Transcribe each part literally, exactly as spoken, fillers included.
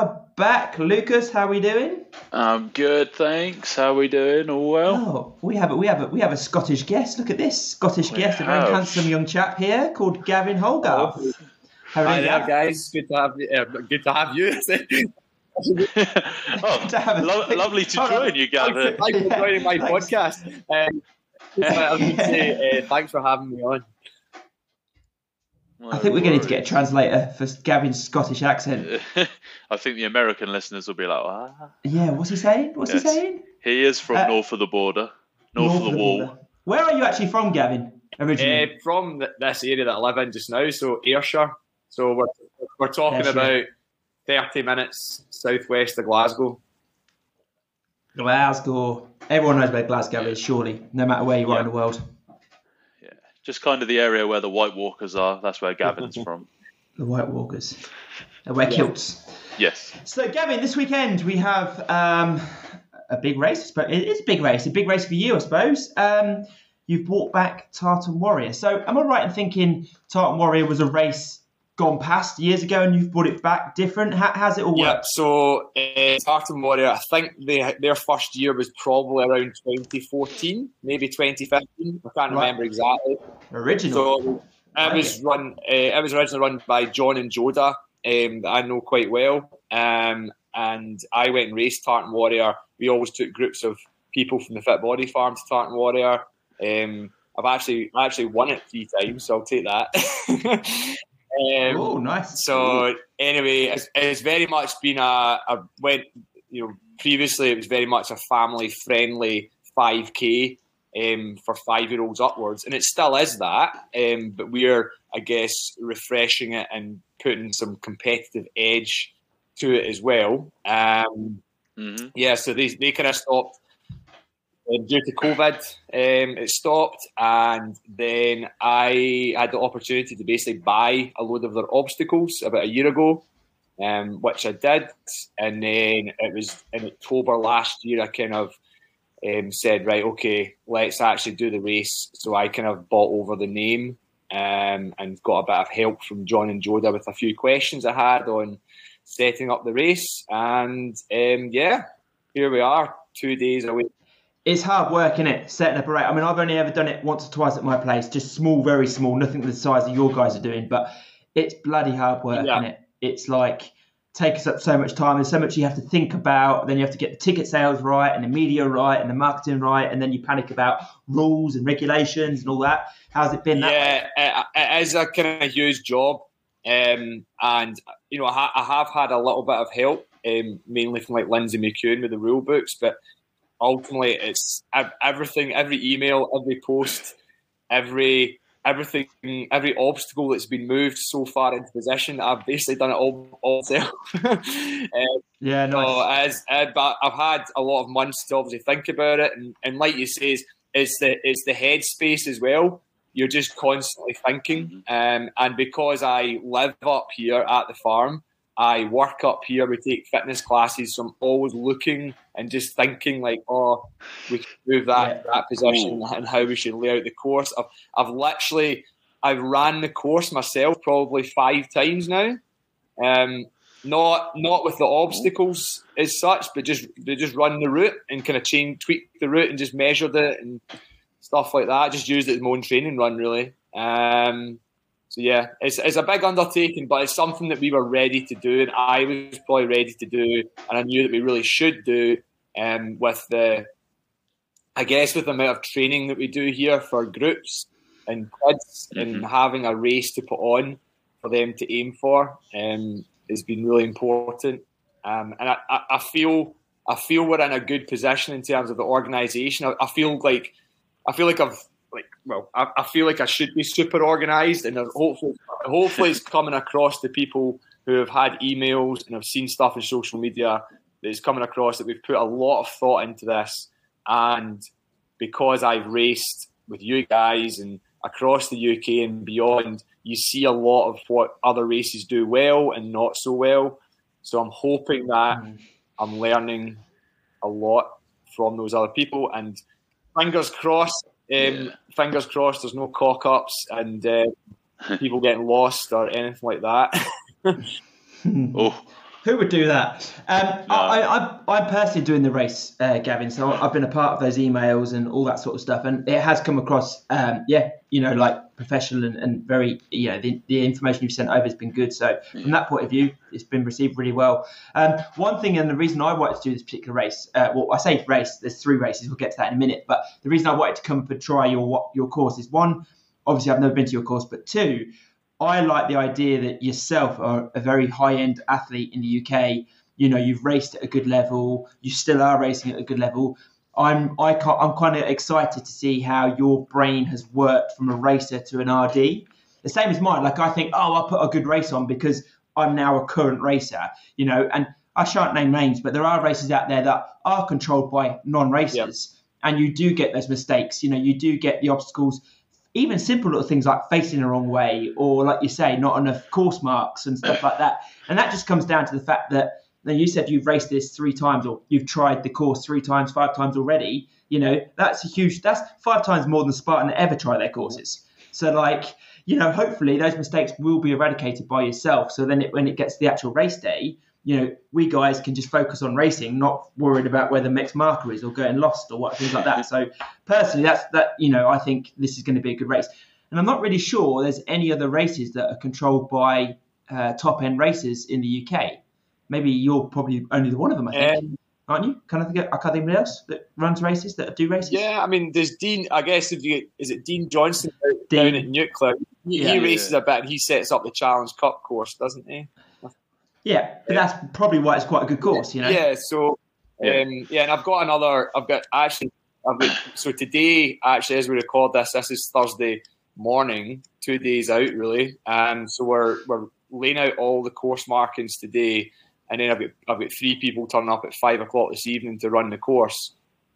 are back. Lucas, how are we doing? I'm good, thanks. How are we doing? All well? Oh, we have a, we have a, we have a Scottish guest. Look at this Scottish We guest, a very have. handsome young chap here called Gavin Holgarth. Hello. How are Hi you, there, Gav? guys. Good to have you. Uh, good to have you. oh, To have a- lo- lovely to Hold on. join you, Gavin. Thanks for joining my Thanks. podcast. Um, I was going to say, uh, thanks for having me on. I think we're going to need to get a translator for Gavin's Scottish accent. I think the American listeners will be like, ah. Yeah, what's he saying? What's Yes. he saying? He is from Uh, north of the border, north, of the wall. border. Where are you actually from, Gavin? Originally, Uh, from th- this area that I live in just now, so Ayrshire. So we're we're talking Ayrshire. about thirty minutes southwest of Glasgow. Glasgow. Everyone knows where Glasgow is, surely, no matter where you are Yeah. in the world. Yeah, just kind of the area where the White Walkers are. That's where Gavin's from. The White Walkers. They wear Yeah. kilts. Yes. So, Gavin, this weekend we have um, a big race. But it is a big race, a big race for you, I suppose. Um, you've brought back Tartan Warrior. So, am I right in thinking Tartan Warrior was a race gone past years ago, and you've brought it back different? How, how's it all Yeah, work? so uh, Tartan Warrior, I think they, their first year was probably around twenty fourteen, maybe twenty fifteen. I can't Right. remember exactly. Original. So it was run. Uh, it was originally run by John and Joda, um, that I know quite well. Um, and I went and raced Tartan Warrior. We always took groups of people from the Fit Body Farm to Tartan Warrior. Um, I've actually I actually won it three times, so I'll take that. um, Oh, nice. so anyway, it's, it's very much been a, a went you know previously it was very much a family friendly five K um, for five year olds upwards, and it still is that. Um, but we're I guess refreshing it and putting some competitive edge to it as well. Um, hmm yeah, so they they kind of stopped. Um, due to COVID, um, it stopped, and then I had the opportunity to basically buy a load of their obstacles about a year ago, um, which I did. And then it was in October last year, I kind of um, said, right, okay, let's actually do the race. So I kind of bought over the name um, and got a bit of help from John and Joda with a few questions I had on setting up the race. And um, yeah, here we are, two days away. It's hard work, isn't it? Setting up a race. I mean, I've only ever done it once or twice at my place, just small, very small, nothing the size that your guys are doing, but it's bloody hard work, Yeah. isn't it? It's like takes up so much time. There's so much you have to think about. Then you have to get the ticket sales right and the media right and the marketing right, and then you panic about rules and regulations and all that. How's it been? That way? Yeah, it, it is a kind of huge job, um, and you know I, ha- I have had a little bit of help, um, mainly from like Lindsay McEwen with the rule books, but ultimately it's ev- everything, every email, every post, every everything, every obstacle that's been moved so far into position. I've basically done it all all myself. um, Yeah, nice. So as uh, but I've had a lot of months to obviously think about it, and, and like you say, it's the it's the headspace as well. You're just constantly thinking, um, and because I live up here at the farm, I work up here. We take fitness classes, so I'm always looking and just thinking like, oh, we can move that Yeah. that position and how we should lay out the course. I've I've literally I've ran the course myself probably five times now. Um, Not not with the obstacles as such, but just they just run the route and kind of change, tweak the route and just measured it and stuff like that. Just used it as my own training run, really. Um, so yeah, it's it's a big undertaking, but it's something that we were ready to do, and I was probably ready to do, and I knew that we really should do. Um, with the, I guess, with the amount of training that we do here for groups and kids, Mhm. and having a race to put on for them to aim for. Um, has been really important, um, and I, I, I feel I feel we're in a good position in terms of the organisation. I, I feel like I feel like I've like well I, I feel like I should be super organised, and hopefully hopefully it's coming across to people who have had emails and have seen stuff in social media that is coming across that we've put a lot of thought into this, and because I've raced with you guys and across the U K and beyond, you see a lot of what other races do well and not so well. So I'm hoping that Mm. I'm learning a lot from those other people. And fingers crossed, um, Yeah. fingers crossed there's no cock-ups and uh, people getting lost or anything like that. Oh, Who would do that? Um, No. I, I, I'm personally doing the race, uh, Gavin. So I've been a part of those emails and all that sort of stuff, and it has come across, um, yeah, you know, like professional and, and very, you know, the, the information you've sent over has been good. So from that point of view, it's been received really well. Um, one thing, and the reason I wanted to do this particular race, uh, well, I say race, there's three races. We'll get to that in a minute. But the reason I wanted to come and try your your course is one, obviously I've never been to your course, but two, I like the idea that yourself are a very high-end athlete in the U K. You know, you've raced at a good level. You still are racing at a good level. I'm I can't, I'm kind of excited to see how your brain has worked from a racer to an R D. The same as mine. Like I think, oh, I'll put a good race on because I'm now a current racer. You know, and I shan't name names, but there are races out there that are controlled by non-racers, yep. and you do get those mistakes. You know, you do get the obstacles. Even simple little things like facing the wrong way or, like you say, not enough course marks and stuff like that. And that just comes down to the fact that, now you said you've raced this three times or you've tried the course three times, five times already. You know, that's a huge, that's five times more than Spartan ever try their courses. So, like, you know, hopefully those mistakes will be eradicated by yourself. So then it, when it gets to the actual race day, you know, we guys can just focus on racing, not worried about where the next marker is or getting lost or what things like that. So personally, that's that. You know, I think this is going to be a good race, and I'm not really sure there's any other races that are controlled by uh, top end racers in the U K. Maybe you're probably only the one of them. I think, um, aren't you? Can I think? I can't think of anybody else that runs races that do races. Yeah, I mean, there's Dean. I guess if you is it Dean Johnson Dean. down at Nuclear? He, Yeah, he races yeah. a bit, and he sets up the Challenge Cup course, doesn't he? Yeah, but that's probably why it's quite a good course, you know. Yeah, so um, yeah, and I've got another. I've got actually. I've got so today actually as we record this, this is Thursday morning, two days out really. Um, so we're we're laying out all the course markings today, and then I've got I've got three people turning up at five o'clock this evening to run the course.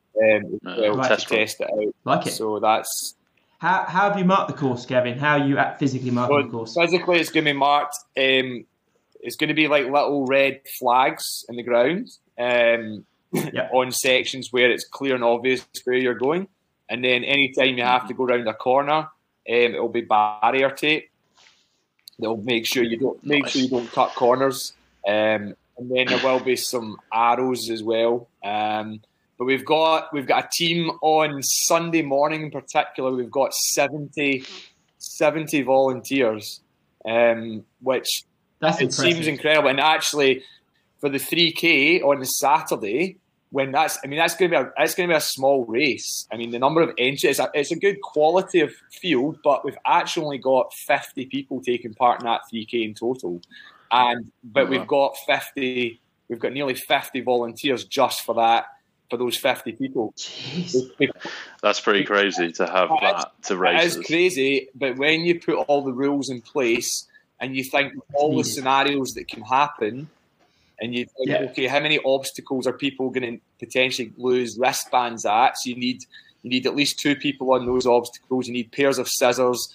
Um, Uh, well, like to it. test it out. Like it. So that's. How how have you marked the course, Gavin? How are you at physically marking So the course? physically, it's going to be marked. Um, it's going to be like little red flags in the ground um, Yep. on sections where it's clear and obvious where you're going. And then anytime you have to go around a corner, um, it'll be barrier tape. They'll make sure you don't make Nice. sure you don't cut corners. Um, and then there will be some arrows as well. Um, but we've got we've got a team on Sunday morning in particular. We've got seventy, seventy volunteers, um, which That's it impressive. seems incredible. And actually, for the three K on the Saturday, when that's I mean that's going to be a, it's going to be a small race. I mean the number of entries, it's a, it's a good quality of field, but we've actually only got fifty people taking part in that three K in total. And but Oh, wow. we've got fifty, we've got nearly fifty volunteers just for that. For those fifty people, Jeez. That's pretty crazy to have that to It races. is crazy, but when you put all the rules in place and you think of all the needed. scenarios that can happen, and you think, Yeah. okay, how many obstacles are people going to potentially lose wristbands at? So you need you need at least two people on those obstacles. You need pairs of scissors.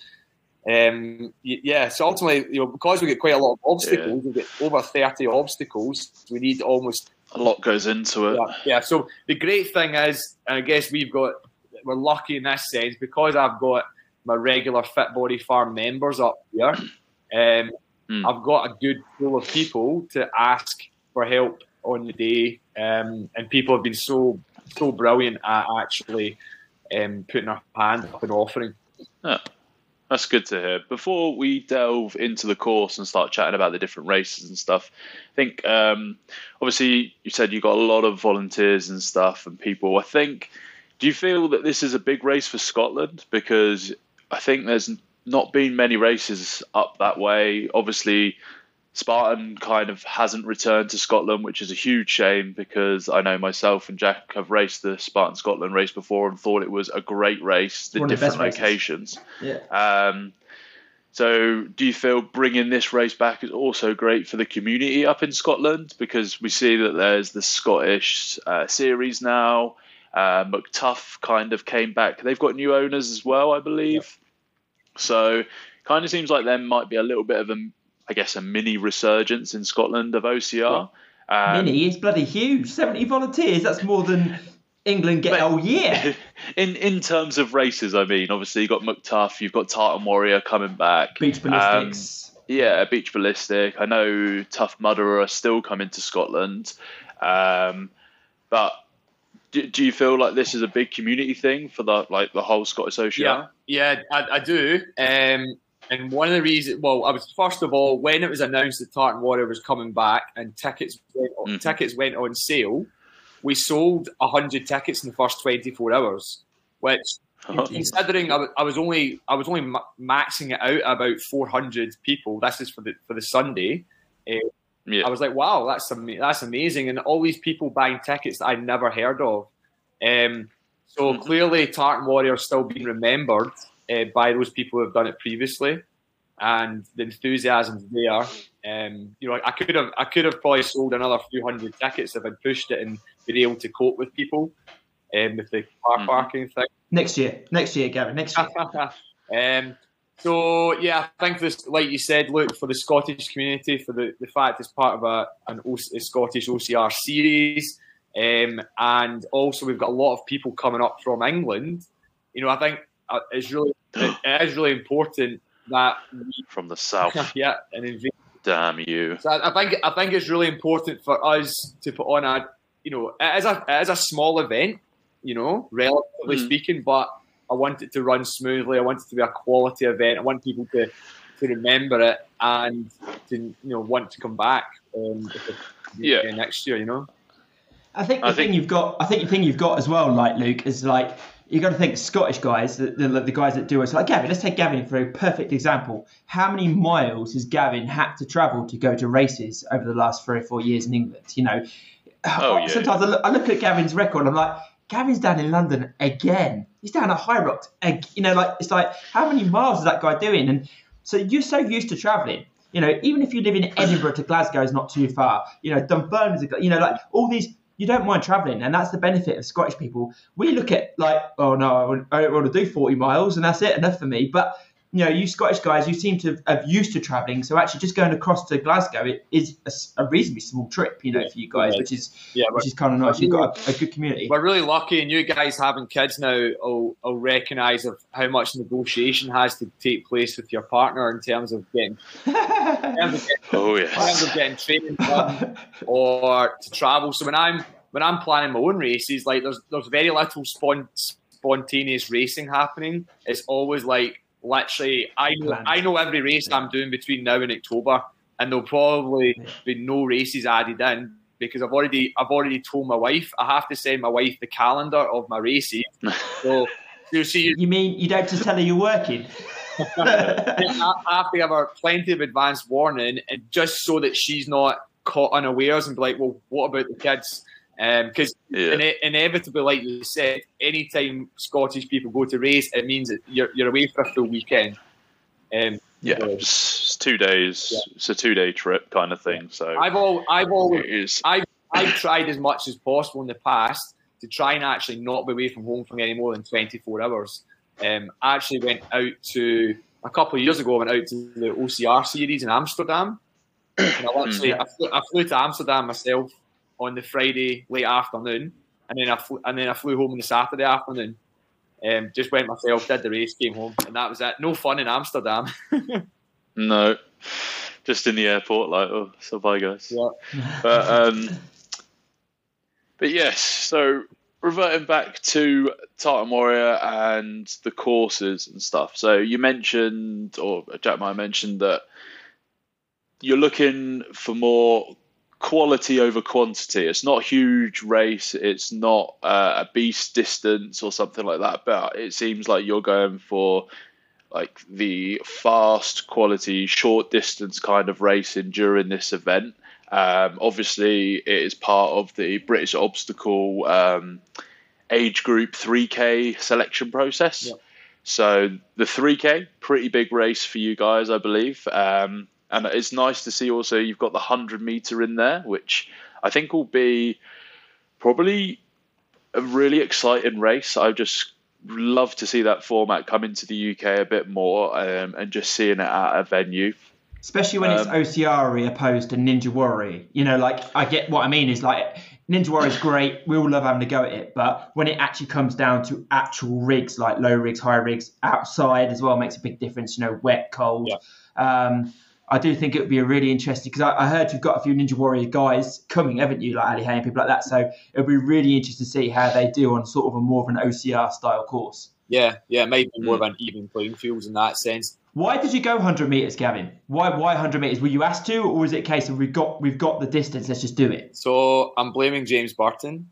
Um, y- yeah, so ultimately, you know, because we get quite a lot of obstacles, we get over thirty obstacles. We need almost A lot goes into it. yeah, yeah. So the great thing is, and I guess we've got, we're lucky in this sense because I've got my regular Fit Body Farm members up here. Um, Mm. I've got a good pool of people to ask for help on the day, um, and people have been so so brilliant at actually um, putting their hand up and offering. Yeah, that's good to hear. Before we delve into the course and start chatting about the different races and stuff, I think um, obviously you said you got a lot of volunteers and stuff and people. I think, do you feel that this is a big race for Scotland? Because I think there's not been many races up that way. Obviously, Spartan kind of hasn't returned to Scotland, which is a huge shame because I know myself and Jack have raced the Spartan Scotland race before and thought it was a great race, the One of the different best races. locations. Yeah. Um, so do you feel bringing this race back is also great for the community up in Scotland? Because we see that there's the Scottish uh, series now. Uh, McTuff kind of came back. They've got new owners as well, I believe. Yep. So kind of seems like there might be a little bit of a, I guess, a mini resurgence in Scotland of O C R. Um, Mini is bloody huge. seventy volunteers. That's more than England get But- all year. in in terms of races, I mean, obviously you've got McTuff, you've got Tartan Warrior coming back. Beach ballistics. yeah, Beach Ballistic. I know Tough Mudder are still coming to Scotland, um, but do, do you feel like this is a big community thing for the like the whole Scottish O C R? Yeah, yeah, I, I do. Um, and one of the reasons, well, I was first of all when it was announced that Tartan Warrior was coming back and tickets went on, Mm-hmm. tickets went on sale, we sold a hundred tickets in the first twenty-four hours, which. Considering I was, I was only I was only ma- maxing it out at about four hundred people. This is for the for the Sunday. Uh, Yeah. I was like, wow, that's ama- that's amazing, and all these people buying tickets that I'd never heard of. Um, so Mhm. clearly, Tartan Warrior is still being remembered uh, by those people who have done it previously, and the enthusiasm's there. Um, you know, I could have I could have probably sold another few hundred tickets if I'd pushed it and been able to cope with people um, with the car Mhm. parking thing. Next year, next year, Gavin, next year. um, so yeah, I think this, like you said, look for the Scottish community, for the, the fact it's part of a an o- a Scottish O C R series, um, and also we've got a lot of people coming up from England. You know, I think uh, it's really it, it is really important that we, From the south. yeah, and inv- Damn you. so I, I think I think it's really important for us to put on a, you know, it is a it is a small event, you know, relatively Mm. speaking, but I want it to run smoothly. I want it to be a quality event. I want people to, to remember it and to, you know, want to come back um, if it- Yeah. uh, next year, you know. I think the I thing think- you've got, I think the thing you've got as well, like Luke, is like you got to think Scottish guys, the, the, the guys that do it. So like Gavin, let's take Gavin for a perfect example. How many miles has Gavin had to travel to go to races over the last three or four years in England? You know, Oh, yeah. sometimes I look, I look at Gavin's record. I'm like, Gavin's down in London again. He's down at High Rocks. ag- You know, like it's like how many miles is that guy doing? And so you're so used to traveling. You know, even if you live in Edinburgh to Glasgow is not too far. You know, Dunfermline is, a, you know, like all these, you don't mind traveling, and that's the benefit of Scottish people. We look at like, oh no, I, wouldn't- I don't want to do forty miles, and that's it, enough for me. But you know, you Scottish guys, you seem to have used to traveling, so actually just going across to Glasgow it is a, s- a reasonably small trip, you know, Yeah. for you guys, Yeah. which is Yeah, which is kind of nice. You've got a, a good community. We're really lucky, and you guys having kids now will, will recognise of how much negotiation has to take place with your partner in terms of getting, in terms of getting Oh, in terms yes. of getting training done or to travel. So when I'm when I'm planning my own races, like there's there's very little spon- spontaneous racing happening. It's always like literally I know Planned. I know every race I'm doing between now and October, and there'll probably Yeah. be no races added in because I've already I've already told my wife I have to send my wife the calendar of my races. So you see, You mean you don't just tell her you're working? I have to give her plenty of advance warning, and just so that she's not caught unawares and be like, well, what about the kids? Because Yeah. ine- inevitably, like you said, anytime Scottish people go to race, it means that you're, you're away for a full weekend. Um, Yeah, so it's, it's two days. Yeah. It's a two-day trip kind of thing. So I've all, I've always, it is. I've, I've tried as much as possible in the past to try and actually not be away from home for any more than twenty-four hours. Um, I actually went out to a couple of years ago. I went out to the O C R series in Amsterdam. And I literally, I, flew, I flew to Amsterdam myself on the Friday late afternoon, and then I flew, and then I flew home on the Saturday afternoon. Um, just went myself, did the race, came home, and that was it. No fun in Amsterdam. No, just in the airport, like, oh, so bye, guys. Yeah. But um, but yes. So reverting back to Tartan Warrior and the courses and stuff. So you mentioned, or Jack might have mentioned that you're looking for more quality over quantity. It's not a huge race. It's not uh, a beast distance or something like that. But it seems like you're going for like the fast quality, short distance kind of racing during this event. Um, obviously, it is part of the British Obstacle um, age group three K selection process. Yep. So the three K, pretty big race for you guys, I believe. Um, and it's nice to see also you've got the one hundred meter in there, which I think will be probably a really exciting race. I just love to see that format come into the U K a bit more um, and just seeing it at a venue. Especially when it's Um, O C R opposed to Ninja Warrior. You know, like, I get what I mean is like, Ninja Warrior is great. We all love having to go at it. But when it actually comes down to actual rigs, like low rigs, high rigs, outside as well makes a big difference, you know, wet, cold. Yeah. Um, I do think it would be a really interesting, because I, I heard you've got a few Ninja Warrior guys coming, haven't you, like Ali Hay and people like that. So it would be really interesting to see how they do on sort of a more of an O C R style course. Yeah, yeah, it might be more mm. of an even playing field in that sense. Why did you go one hundred metres, Gavin? Why why one hundred metres? Were you asked to, or was it a case of we've got we've got the distance, let's just do it? So I'm blaming James Burton.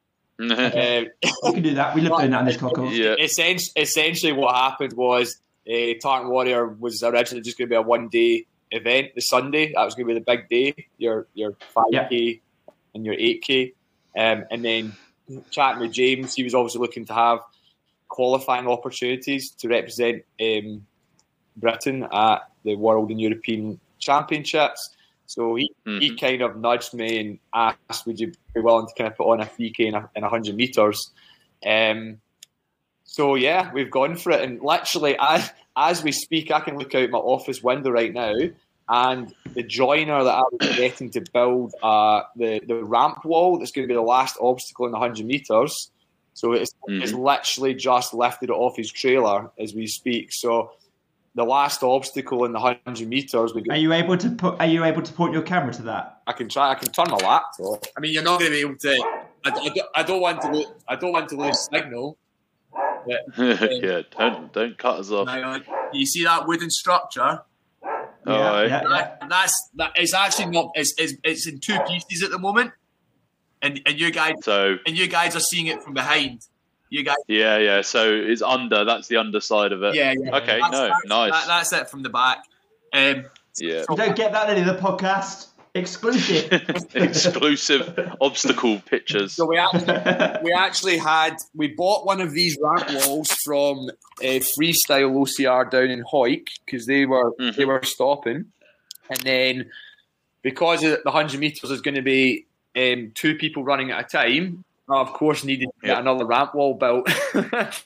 Okay. uh, we can do that. We love doing that in this concourse. Yeah. Essentially, essentially, what happened was uh, Tartan Warrior was originally just going to be a one-day event. The Sunday, that was going to be the big day. Your your five K yep. and your eight K, um, and then chatting with James, he was obviously looking to have qualifying opportunities to represent um, Britain at the World and European Championships. So he, mm-hmm. he kind of nudged me and asked, would you be willing to kind of put on a three K and a, and one hundred metres? Um, so, yeah, we've gone for it. And literally, as, as we speak, I can look out my office window right now, and the joiner that I was getting to build uh, the, the ramp wall that's going to be the last obstacle in the one hundred metres. So it's, mm-hmm. it's literally just lifted it off his trailer as we speak. So the last obstacle in the one hundred metres. We are you able to put? Are you able to point your camera to that? I can try. I can turn my laptop. I mean, you're not going to be able to. I, I, don't, I don't want to. Lose, I don't want to lose signal. But, um, yeah, don't don't cut us off. Now, you see that wooden structure? Oh, yeah, yeah, that, yeah. That's that. It's actually not. It's, it's it's in two pieces at the moment, and and you guys. So and you guys are seeing it from behind. You guys. Yeah, yeah. So it's under. That's the underside of it. Yeah, yeah. Okay, that's, no, that's, nice. That, that's it from the back. Um, yeah. You don't get that in the podcast. Exclusive. Exclusive obstacle pictures. So we actually, we actually had we bought one of these ramp walls from uh, Freestyle O C R down in Hawick because they were mm-hmm. they were stopping, and then because the one hundred meters is going to be um, two people running at a time. I, of course, needed to get yep. another ramp wall built. So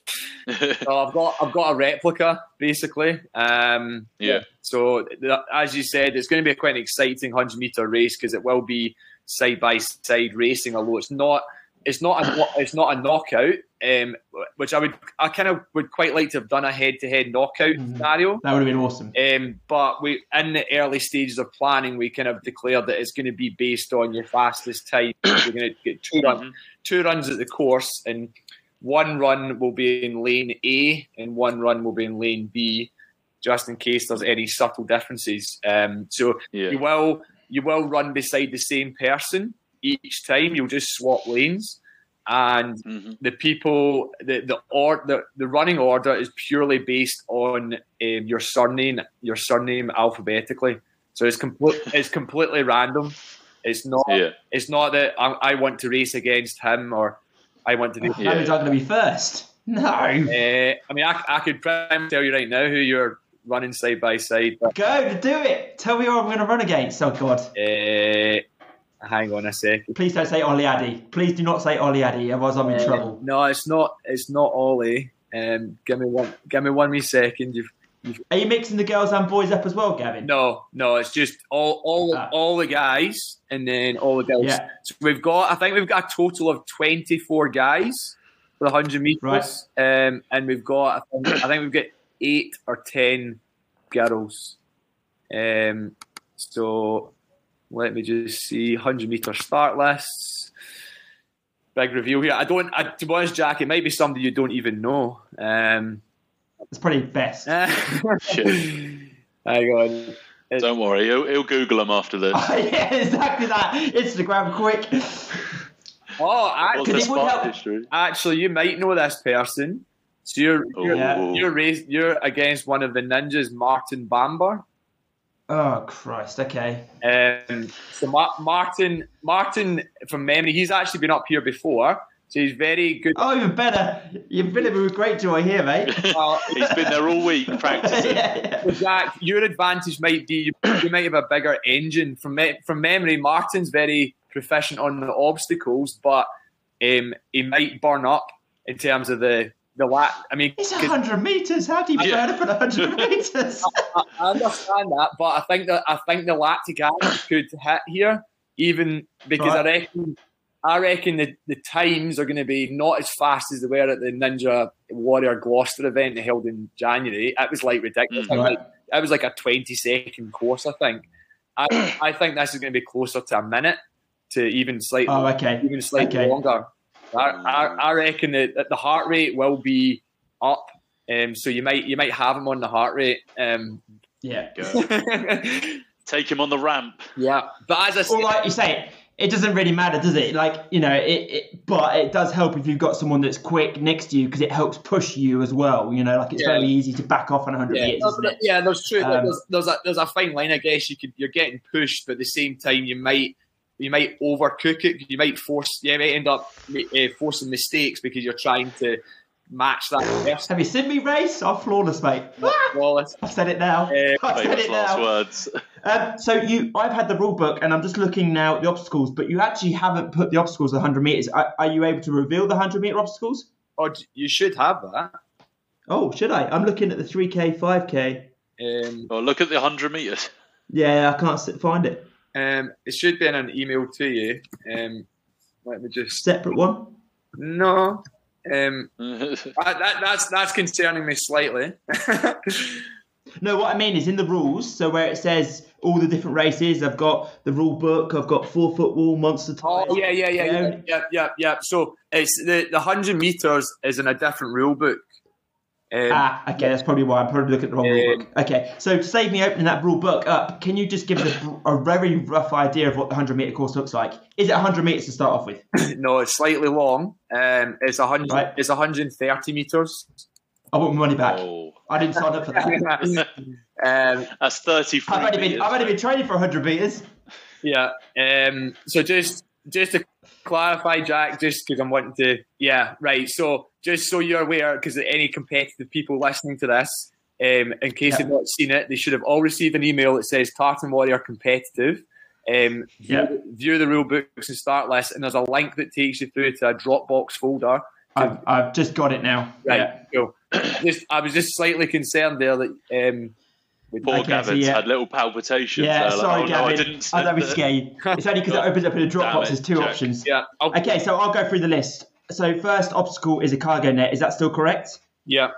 I've got I've got a replica basically. Um, yeah. So th- as you said, it's going to be a quite an exciting hundred meter race because it will be side by side racing. Although it's not it's not a it's not a knockout. Um, which I would I kind of would quite like to have done a head to head knockout mm-hmm. scenario. That would have been awesome. Um, but we in the early stages of planning, we kind of declared that it's going to be based on your fastest time. You're going to get two runs. Mm-hmm. Two runs at the course, and one run will be in lane A and one run will be in lane B, just in case there's any subtle differences. Um, so yeah. you will you will run beside the same person each time. You'll just swap lanes, and mm-hmm. the people the the or the, the running order is purely based on um, your surname your surname alphabetically. So it's complete it's completely random. It's not. Yeah. It's not that I, I want to race against him or I want to. Do, How is that going to be first? No. Uh, I mean, I, I could probably tell you right now who you're running side by side. But, Go to do it. Tell me who I'm going to run against. Oh God. Uh, hang on a second. Please don't say Ollie Addy. Please do not say Ollie Addy, otherwise I'm in uh, trouble. No, it's not. It's not Ollie. Um, give me one. Give me one wee second. You've. Are you mixing the girls and boys up as well, Gavin? No, no, it's just all all ah. all the guys and then all the girls. Yeah. So we've got, I think we've got a total of twenty-four guys for the one hundred metres. Right. Um, and we've got, I think, I think we've got eight or ten girls. Um, so let me just see, one hundred metre start lists. Big reveal here. I don't, I, to be honest, Jack, it might be somebody you don't even know. Um, It's probably best. Hang on. Don't worry, he'll, he'll Google them after this. Oh, yeah, exactly that. Instagram quick. Oh, actually, help. actually, you might know this person. So you're you're, yeah. you're raised, you're against one of the ninjas, Martin Bamber. Oh Christ! Okay. Um, so Ma- Martin, Martin, from memory, he's actually been up here before. So he's very good. Oh, even better. You've been with great joy here, mate. Well, he's been there all week practicing. yeah, yeah. So Jack, your advantage might be you, you might have a bigger engine. From me- from memory, Martin's very proficient on the obstacles, but um, he might burn up in terms of the the lat. I mean, it's a hundred meters. How do you yeah. burn up at a hundred meters? I, I understand that, but I think that I think the lactic acid could hit here, even because right. I reckon. I reckon the, the times are going to be not as fast as they were at the Ninja Warrior Gloucester event they held in January. It was like ridiculous. Mm-hmm. Like, that was like a twenty second course, I think. I, I think this is going to be closer to a minute to even slightly, oh, okay. even slightly okay. longer. I, I, I reckon that, that the heart rate will be up, um, so you might you might have him on the heart rate. Um, yeah. Take him on the ramp. Yeah, but as I said, or like you say, it doesn't really matter, does it? Like, you know, it, it but it does help if you've got someone that's quick next to you because it helps push you as well. You know, like it's yeah. very easy to back off on one hundred yeah. meters, isn't it? Yeah, that's true. Um, there's, there's a there's a fine line, I guess. You could you're getting pushed, but at the same time, you might you might overcook it. You might force you might end up uh, forcing mistakes because you're trying to match that person. Have you seen me race? I'm flawless, mate. Flawless. I've said it now. Uh, I've said it last now. words. Um, so you, I've had the rule book, and I'm just looking now at the obstacles. But you actually haven't put the obstacles at one hundred meters. Are, are you able to reveal the one hundred meter obstacles? Oh, you should have that. Oh, should I? I'm looking at the three K, five K. Um, oh, look at the one hundred meters. Yeah, I can't find it. Um, it should be in an email to you. Um, let me just separate one. No. Um, that, that, that's that's concerning me slightly. No, what I mean is in the rules. So where it says all the different races, I've got the rule book. I've got four foot wall, monster tires. Oh yeah, yeah, yeah, yeah, yeah, yeah, yeah, yeah. So it's the the hundred meters is in a different rule book. Um, ah, okay, that's probably why I'm probably looking at the wrong um, rule book. Okay, so to save me opening that rule book up, can you just give us a, a very rough idea of what the one hundred meter course looks like? Is it one hundred meters to start off with? No, it's slightly long. Um, it's one hundred. Right. It's one hundred thirty meters. I want my money back. Oh. I didn't sign up for that. um, That's thirty-three. I've only been I've only been training for one hundred meters. Yeah. Um. So just just to clarify, Jack, just because I'm wanting to, yeah, right. So just so you're aware, because any competitive people listening to this, um, in case yeah. they've not seen it, they should have all received an email that says Tartan Warrior Competitive. Um, view, yeah. the, view the rule books and start list, and there's a link that takes you through to a Dropbox folder. I've, I've just got it now. Right, yeah. cool. Just, I was just slightly concerned there that um, Poor okay, Gavin's so yeah. had little palpitations. Yeah, there, sorry, like, oh, Gavin. No, I didn't I don't be scared. It's only because it opens up in a Dropbox. There's two Jack. options. Yeah. Okay. okay, so I'll go through the list. So first obstacle is a cargo net. Is that still correct? Yeah.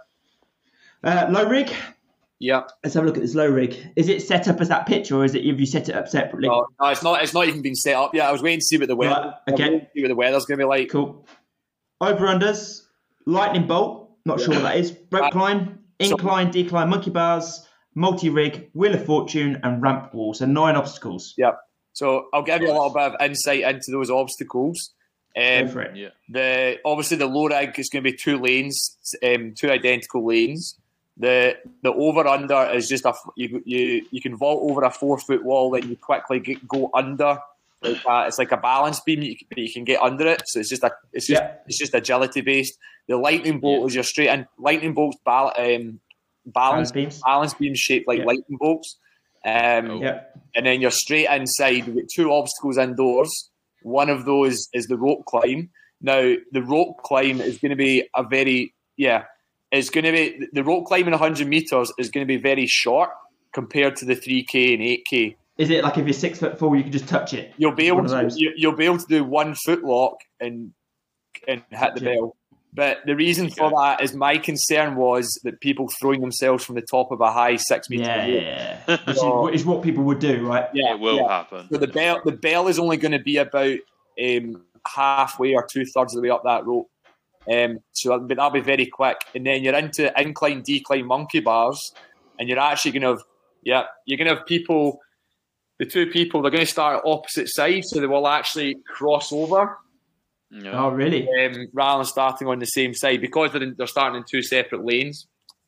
Uh, low rig. Yeah. Let's have a look at this low rig. Is it set up as that pitch, or is it have you set it up separately? No, no, it's not. It's not even been set up yet. I was waiting to see what the weather. Right, okay. To see what the weather's going to be like. Cool. Over unders, lightning bolt. Not yeah. sure what that is. Rope uh, climb, incline, so, decline, monkey bars, multi rig, wheel of fortune, and ramp wall. So nine obstacles. Yeah. So I'll give you a little bit of insight into those obstacles. Um, Go for it. Yeah. The obviously the low rig is going to be two lanes, um, two identical lanes. The the over under is just a you you you can vault over a four foot wall that you quickly get, go under. Like a, it's like a balance beam, you can, you can get under it. So it's just a it's just yeah. it's just agility based. The lightning bolt yeah. is your straight in. Lightning bolts bal- um, balance beams, balance beams shaped like yeah. lightning bolts. Um, yeah. And then you're straight inside. We've got two obstacles indoors. One of those is the rope climb. Now the rope climb is going to be a very yeah. It's going to be the rope climb in one hundred meters is going to be very short compared to the three K and eight K. Is it like if you're six foot four, you can just touch it? You'll be able to you, you'll be able to do one foot lock and and hit the bell. But the reason for that is my concern was that people throwing themselves from the top of a high six meter. Yeah, yeah. Which so, is, is what people would do, right? Yeah, it will yeah. happen. So the bell the bell is only going to be about um, halfway or two thirds of the way up that rope. Um, so that'll be, that'll be very quick, and then you're into incline, decline, monkey bars, and you're actually going to have, yeah, you're going to have people, the two people, they're going to start at opposite sides, so they will actually cross over. Yeah. Oh, really? Um, rather than starting on the same side, because they're, in, they're starting in two separate lanes.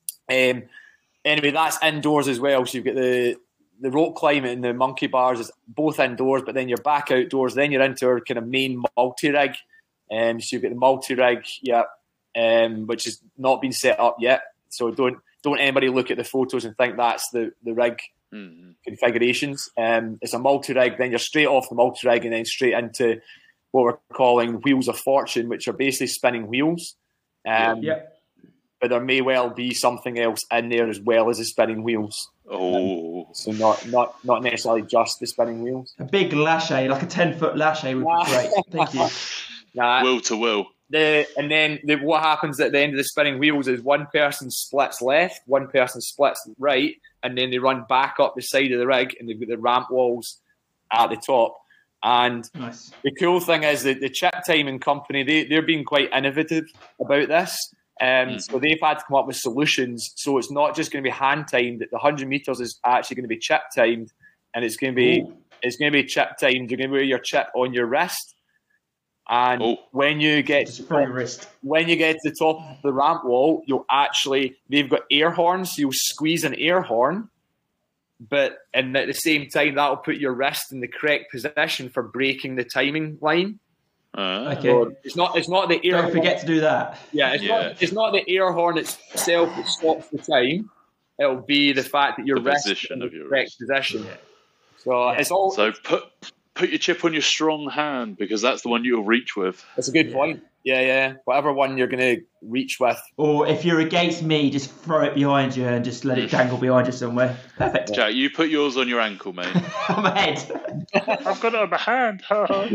Um, anyway, that's indoors as well. So you've got the the rope climb and the monkey bars is both indoors, but then you're back outdoors. Then you're into our kind of main multi rig. Um, so you've got the multi-rig, yeah, um, which has not been set up yet. So don't don't anybody look at the photos and think that's the, the rig mm-hmm. configurations. Um, it's a multi-rig, then you're straight off the multi-rig and then straight into what we're calling wheels of fortune, which are basically spinning wheels. Um, yeah. But there may well be something else in there as well as the spinning wheels. Oh. Um, so not, not not necessarily just the spinning wheels. A big lache, like a ten-foot lache would be great. Thank you. Nah, will to will. the and then the, what happens at the end of the spinning wheels is one person splits left, one person splits right, and then they run back up the side of the rig, and they've got the ramp walls at the top. And nice. The cool thing is that the chip timing company, they, they're being quite innovative about this. Um, mm. So they've had to come up with solutions. So it's not just going to be hand timed. The one hundred meters is actually going to be chip timed, and it's going to be Ooh. it's going to be chip timed. You're going to wear your chip on your wrist, and Ooh. when you get to top, wrist. when you get to the top of the ramp wall, you'll actually they've got air horns. So you'll squeeze an air horn. But and at the same time, that'll put your wrist in the correct position for breaking the timing line. Uh, okay, so it's not it's not the air. Don't horn. forget to do that. Yeah, it's yeah. not it's not the air horn itself that stops the time. It'll be the fact that your the wrist position in the of your correct wrist. position. Yeah. So yeah. it's all. So put put your chip on your strong hand because that's the one you'll reach with. That's a good yeah. point. Yeah, yeah. Whatever one you're going to reach with. Or if you're against me, just throw it behind you and just let it dangle behind you somewhere. Perfect. Jack, you put yours on your ankle, mate. On my head. I've got it on my hand.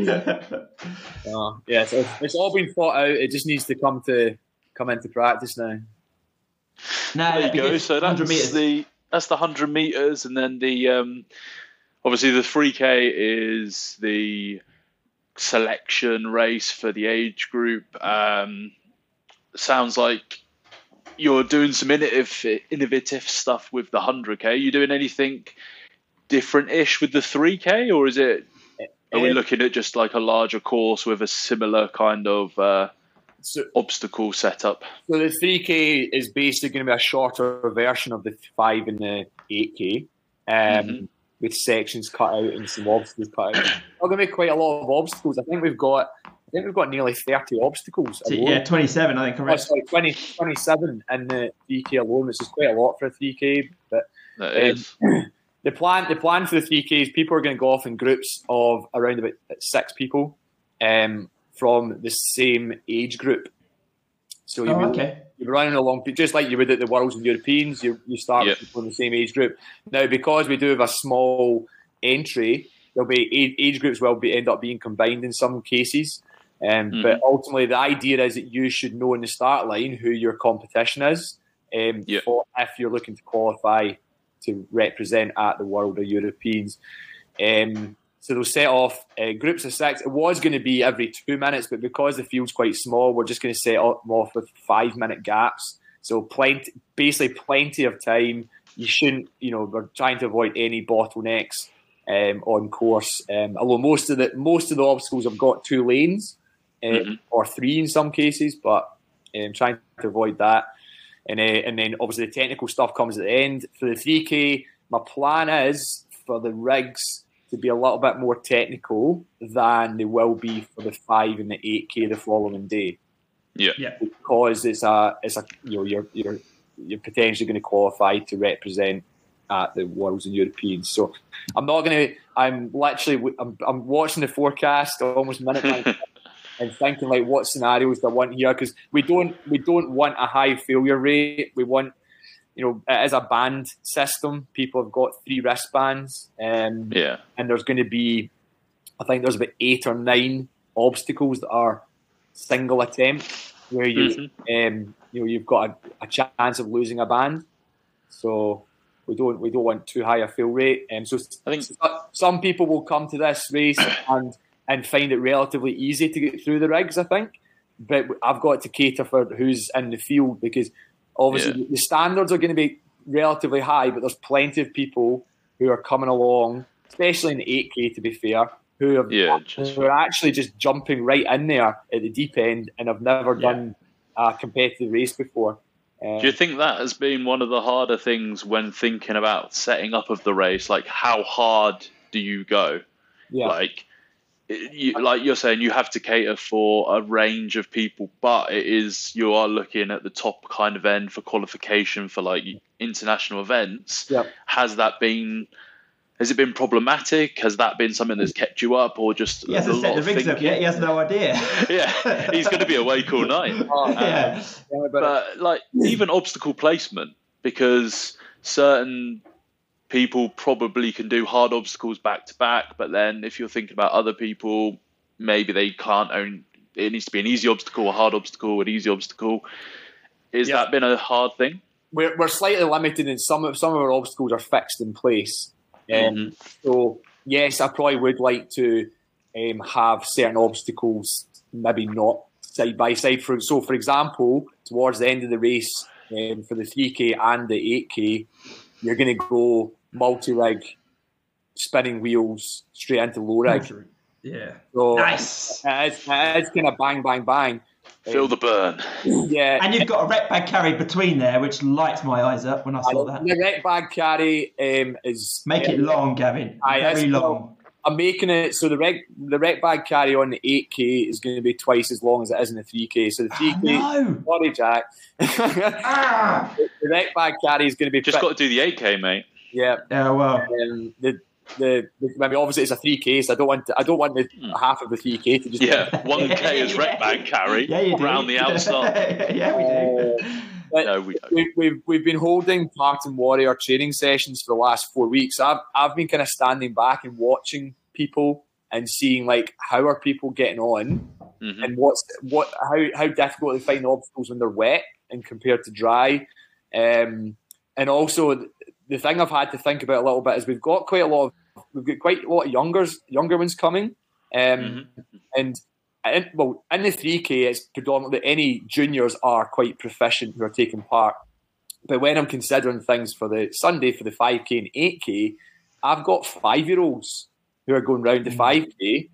uh, yeah, so it's, it's all been thought out. It just needs to come to come into practice now. No, there you go. So that's meters. the that's the hundred meters, and then the um, obviously the three K is the selection race for the age group. Um, sounds like you're doing some innovative, innovative stuff with the one hundred K. Are you doing anything different-ish with the three K, or is it? Are we looking at just like a larger course with a similar kind of uh, so, obstacle setup? So the three K is basically going to be a shorter version of the five and the eight K. Um, mm-hmm. With sections cut out and some obstacles cut out. There's going to be quite a lot of obstacles. I think we've got, I think we've got nearly thirty obstacles. So, yeah, twenty-seven, I think. Correct. Oh, sorry, twenty, twenty-seven in the three K alone, which is quite a lot for a three K. But that is. Um, the plan, the plan for the three K is people are going to go off in groups of around about six people, um, from the same age group. So you. Oh, okay. You're running along, just like you would at the Worlds and Europeans, you, you start yep. with people in the same age group. Now, because we do have a small entry, there'll be age, age groups will be end up being combined in some cases. Um, mm-hmm. But ultimately, the idea is that you should know in the start line who your competition is, um, yep. for if you're looking to qualify to represent at the World or Europeans. Um, So they'll set off uh, groups of six. It was going to be every two minutes, but because the field's quite small, we're just going to set them off with five-minute gaps. So plenty, basically plenty of time. You shouldn't, you know, we're trying to avoid any bottlenecks um, on course. Um, although most of the most of the obstacles have got two lanes, uh, mm-hmm. or three in some cases, but um, trying to avoid that. And uh, and then obviously the technical stuff comes at the end. For the three K, my plan is for the rigs to be a little bit more technical than they will be for the five and the eight K the following day. Yeah, yeah. Because it's a, it's a, you know, you're you're you're potentially going to qualify to represent at the Worlds and Europeans. So I'm not going to. I'm literally. I'm, I'm watching the forecast almost minute by minute and thinking like, what scenarios do I want here? Because we don't we don't want a high failure rate. We want. You know, it is a band system. People have got three wristbands. Um, yeah. And there's going to be, I think there's about eight or nine obstacles that are single attempt, where you, mm-hmm. um, you know, you've got a, a chance of losing a band. So we don't we don't want too high a fail rate. And um, so I think some people will come to this race and and find it relatively easy to get through the rigs. I think, but I've got to cater for who's in the field because. Obviously, yeah. the standards are going to be relatively high, but there's plenty of people who are coming along, especially in the eight K, to be fair, who, have, yeah, who are actually just jumping right in there at the deep end and have never yeah. done a competitive race before. Um, Do you think that has been one of the harder things when thinking about setting up of the race? Like, how hard do you go? Yeah. Like, You, like you're saying, you have to cater for a range of people, but it is you are looking at the top kind of end for qualification for like international events. Yep. Has that been? Has it been problematic? Has that been something that's kept you up, or just he hasn't set the rigs up yet? He has no idea. Yeah, he's going to be awake all night. Oh, yeah. Um, but like even obstacle placement, because certain people probably can do hard obstacles back to back, but then if you're thinking about other people, maybe they can't own. it needs to be an easy obstacle, a hard obstacle, an easy obstacle. Has Yeah. that been a hard thing? We're we're slightly limited in some of some of our obstacles are fixed in place. Um, Mhm. So yes, I probably would like to um, have certain obstacles maybe not side by side. For so, for example, towards the end of the race um, for the three K and the eight K, you're going to go multi-rig, spinning wheels straight into low rig. Yeah. So Nice. it is, it is kind of bang, bang, bang. Feel the burn. Yeah. And you've got a rec bag carry between there, which lights my eyes up when I saw that. The rec bag carry um, is Make it long, Gavin. Aye, Very that's- long. I'm making it so the rec the rec bag carry on the eight K is going to be twice as long as it is in the three K. So the three K, No. sorry Jack, Ah. the rec bag carry is going to be Just fit- got to do the eight K, mate. yeah. Yeah, well. Um, the, the the I mean, obviously it's a three K, so I don't want to, I don't want the Hmm. half of the three K to just Yeah, one K is rec bag carry Yeah, you do. around the outside. Yeah, we do. But No, we don't. we, we've we've been holding Tartan Warrior training sessions for the last four weeks. I've I've been kind of standing back and watching people and seeing like how are people getting on Mhm. and what's what how how difficult they find obstacles when they're wet and compared to dry. Um, and also th- the thing I've had to think about a little bit is we've got quite a lot of we've got quite a lot of youngers younger ones coming. Um, Mhm. and in, well, in the three K, it's predominantly any juniors are quite proficient who are taking part. But when I'm considering things for the Sunday for the five K and eight K, I've got five-year-olds who are going round the five K.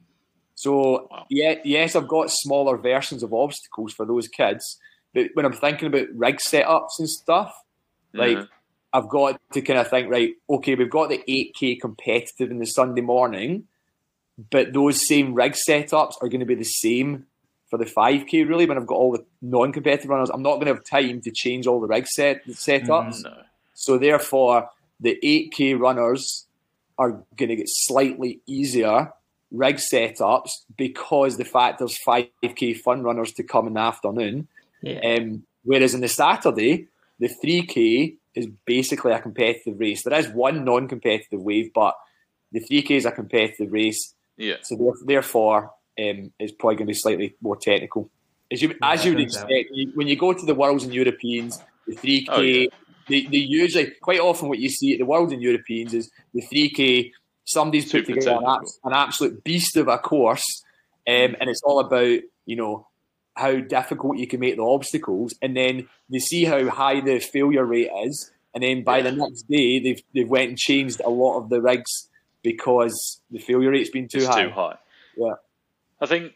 So Wow. yeah, yes, I've got smaller versions of obstacles for those kids. But when I'm thinking about rig setups and stuff, like Mhm. I've got to kind of think, right, okay, we've got the eight K competitive in the Sunday morning, but those same rig setups are going to be the same for the five K, really, when I've got all the non-competitive runners. I'm not going to have time to change all the rig set setups. No. So therefore, the eight K runners are going to get slightly easier rig setups because the fact there's five K fun runners to come in the afternoon. Yeah. Um, whereas in the Saturday, the three K is basically a competitive race. There is one non-competitive wave, but the three K is a competitive race. Yeah. So there- therefore, um, it's probably going to be slightly more technical. As you, Yeah, as you would turns out. expect, you- when you go to the Worlds and Europeans, the three K, Oh, yeah. they, they usually, quite often what you see at the Worlds and Europeans is the three K, somebody's put Super together an, technical. abs- an absolute beast of a course, um, and it's all about, you know, how difficult you can make the obstacles, and then they see how high the failure rate is, and then by Yeah. the next day they've they've went and changed a lot of the rigs because the failure rate's been too It's high. too high. Yeah. I think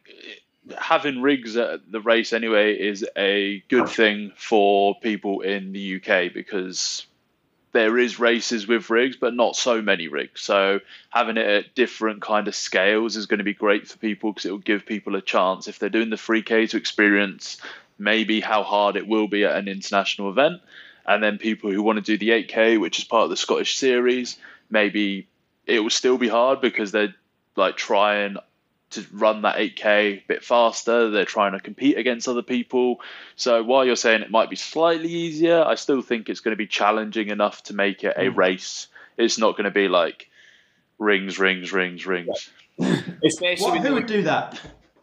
having rigs at the race anyway is a good thing for people in the U K because there is races with rigs, but not so many rigs. So having it at different kind of scales is going to be great for people because it will give people a chance if they're doing the three K to experience maybe how hard it will be at an international event. And then people who want to do the eight K, which is part of the Scottish series, maybe it will still be hard because they're like trying to run that eight K a bit faster. They're trying to compete against other people. So while you're saying it might be slightly easier, I still think it's going to be challenging enough to make it a race. It's not going to be like rings, rings, rings, rings. Especially What, when who you would do that?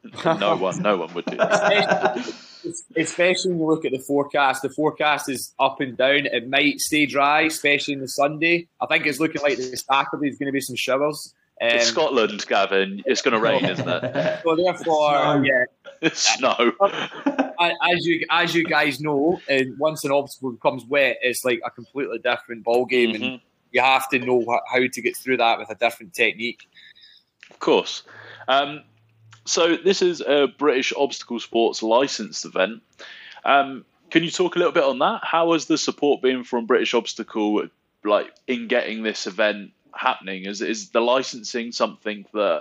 No one, no one would do that. especially, especially when you look at the forecast. The forecast is up and down. It might stay dry, especially in the Sunday. I think it's looking like the Saturday is going to be some showers. Um, It's Scotland, Gavin. It's going to rain, isn't it? so therefore, Snow. yeah, It's snow. as you as you guys know, and once an obstacle becomes wet, it's like a completely different ball game, and Mhm. you have to know wh- how to get through that with a different technique. Of course. Um, so this is a British Obstacle Sports licensed event. Um, can you talk a little bit on that? How has the support been from British Obstacle, like in getting this event happening? Is is the licensing something that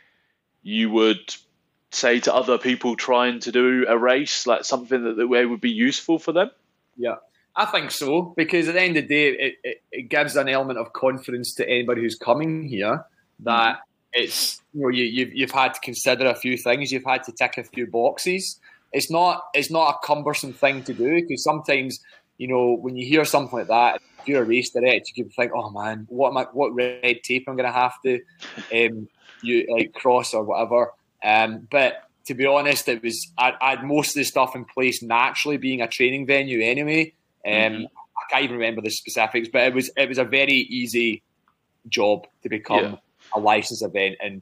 you would say to other people trying to do a race, like something that the way would be useful for them? Yeah, I think so, because at the end of the day, it, it, it gives an element of confidence to anybody who's coming here that it's, you know, you, you've, you've had to consider a few things, you've had to tick a few boxes. It's not it's not a cumbersome thing to do, because sometimes, you know, when you hear something like that, if you're a race director, you can think, oh man, what am I, what red tape I'm going to have to um, you like cross or whatever. Um, but to be honest, it was I, I had most of the stuff in place naturally, being a training venue anyway. Um, mm-hmm. I can't even remember the specifics, but it was it was a very easy job to become yeah. a licensed event. And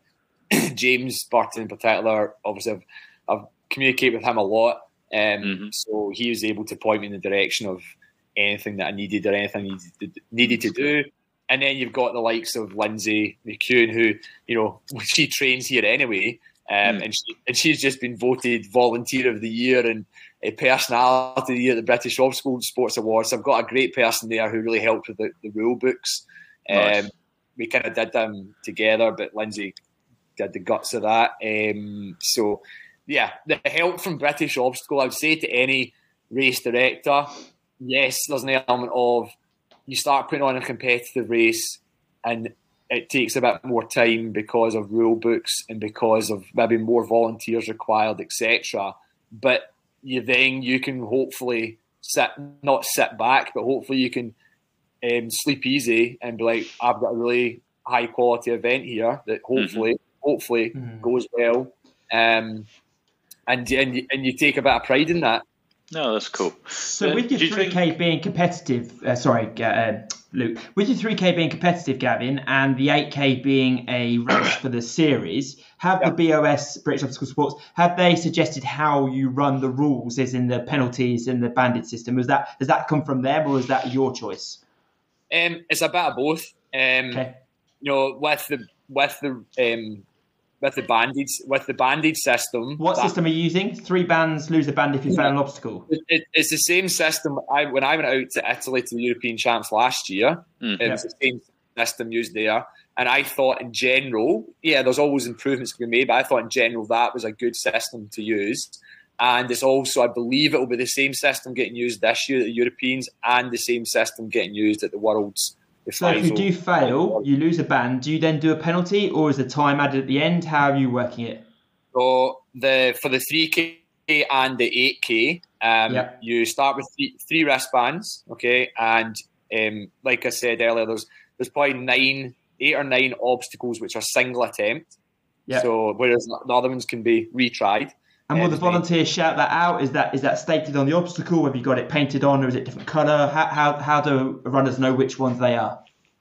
James Burton in particular, obviously, I've, I've communicated with him a lot, um, mm-hmm. so he was able to point me in the direction of anything that I needed or anything I needed to, needed to do. And then you've got the likes of Lindsay McEwen, who, you know, she trains here anyway, um, mm. and she and she's just been voted Volunteer of the Year and a Personality of the Year at the British Obstacle Sports Awards. So I've got a great person there who really helped with the, the rule books. Nice. Um, we kind of did them together, but Lindsay did the guts of that. Um, so, yeah, the help from British Obstacle, I would say to any race director, yes, there's an element of you start putting on a competitive race and it takes a bit more time because of rule books and because of maybe more volunteers required, et cetera. But you then you can hopefully sit, not sit back, but hopefully you can um, sleep easy and be like, I've got a really high quality event here that hopefully, mm-hmm. hopefully mm-hmm. goes well. Um, and, and, and you take a bit of pride in that. No, that's cool. So uh, with your three K think... being competitive, uh, sorry, uh, Luke, with your three K being competitive, Gavin, and the eight K being a race for the series, have yep. the B O S, British Obstacle Sports, have they suggested how you run the rules, as in the penalties and the bandit system? Was that Does that come from them or is that your choice? Um, it's a bit of both. Um, okay. You know, with the with the um, with the bandage with the bandage system. What that, system are you using? Three bands, lose a band if you fail an obstacle. It, it, it's the same system. I when I went out to Italy to the European Champs last year, mm, it yeah. was the same system used there. And I thought in general, yeah, there's always improvements to be made, but I thought in general that was a good system to use. And it's also, I believe it will be the same system getting used this year at the Europeans and the same system getting used at the Worlds. So if you do fail, you lose a band, do you then do a penalty or is the time added at the end? How are you working it? So the for the three K and the eight K, um, yep. you start with three, three wristbands, okay? And um, like I said earlier, there's there's probably nine, eight or nine obstacles which are single attempt. Yep. So whereas the other ones can be retried. And will the volunteers shout that out? Is that is that stated on the obstacle? Have you got it painted on, or is it different colour? How how how do runners know which ones they are?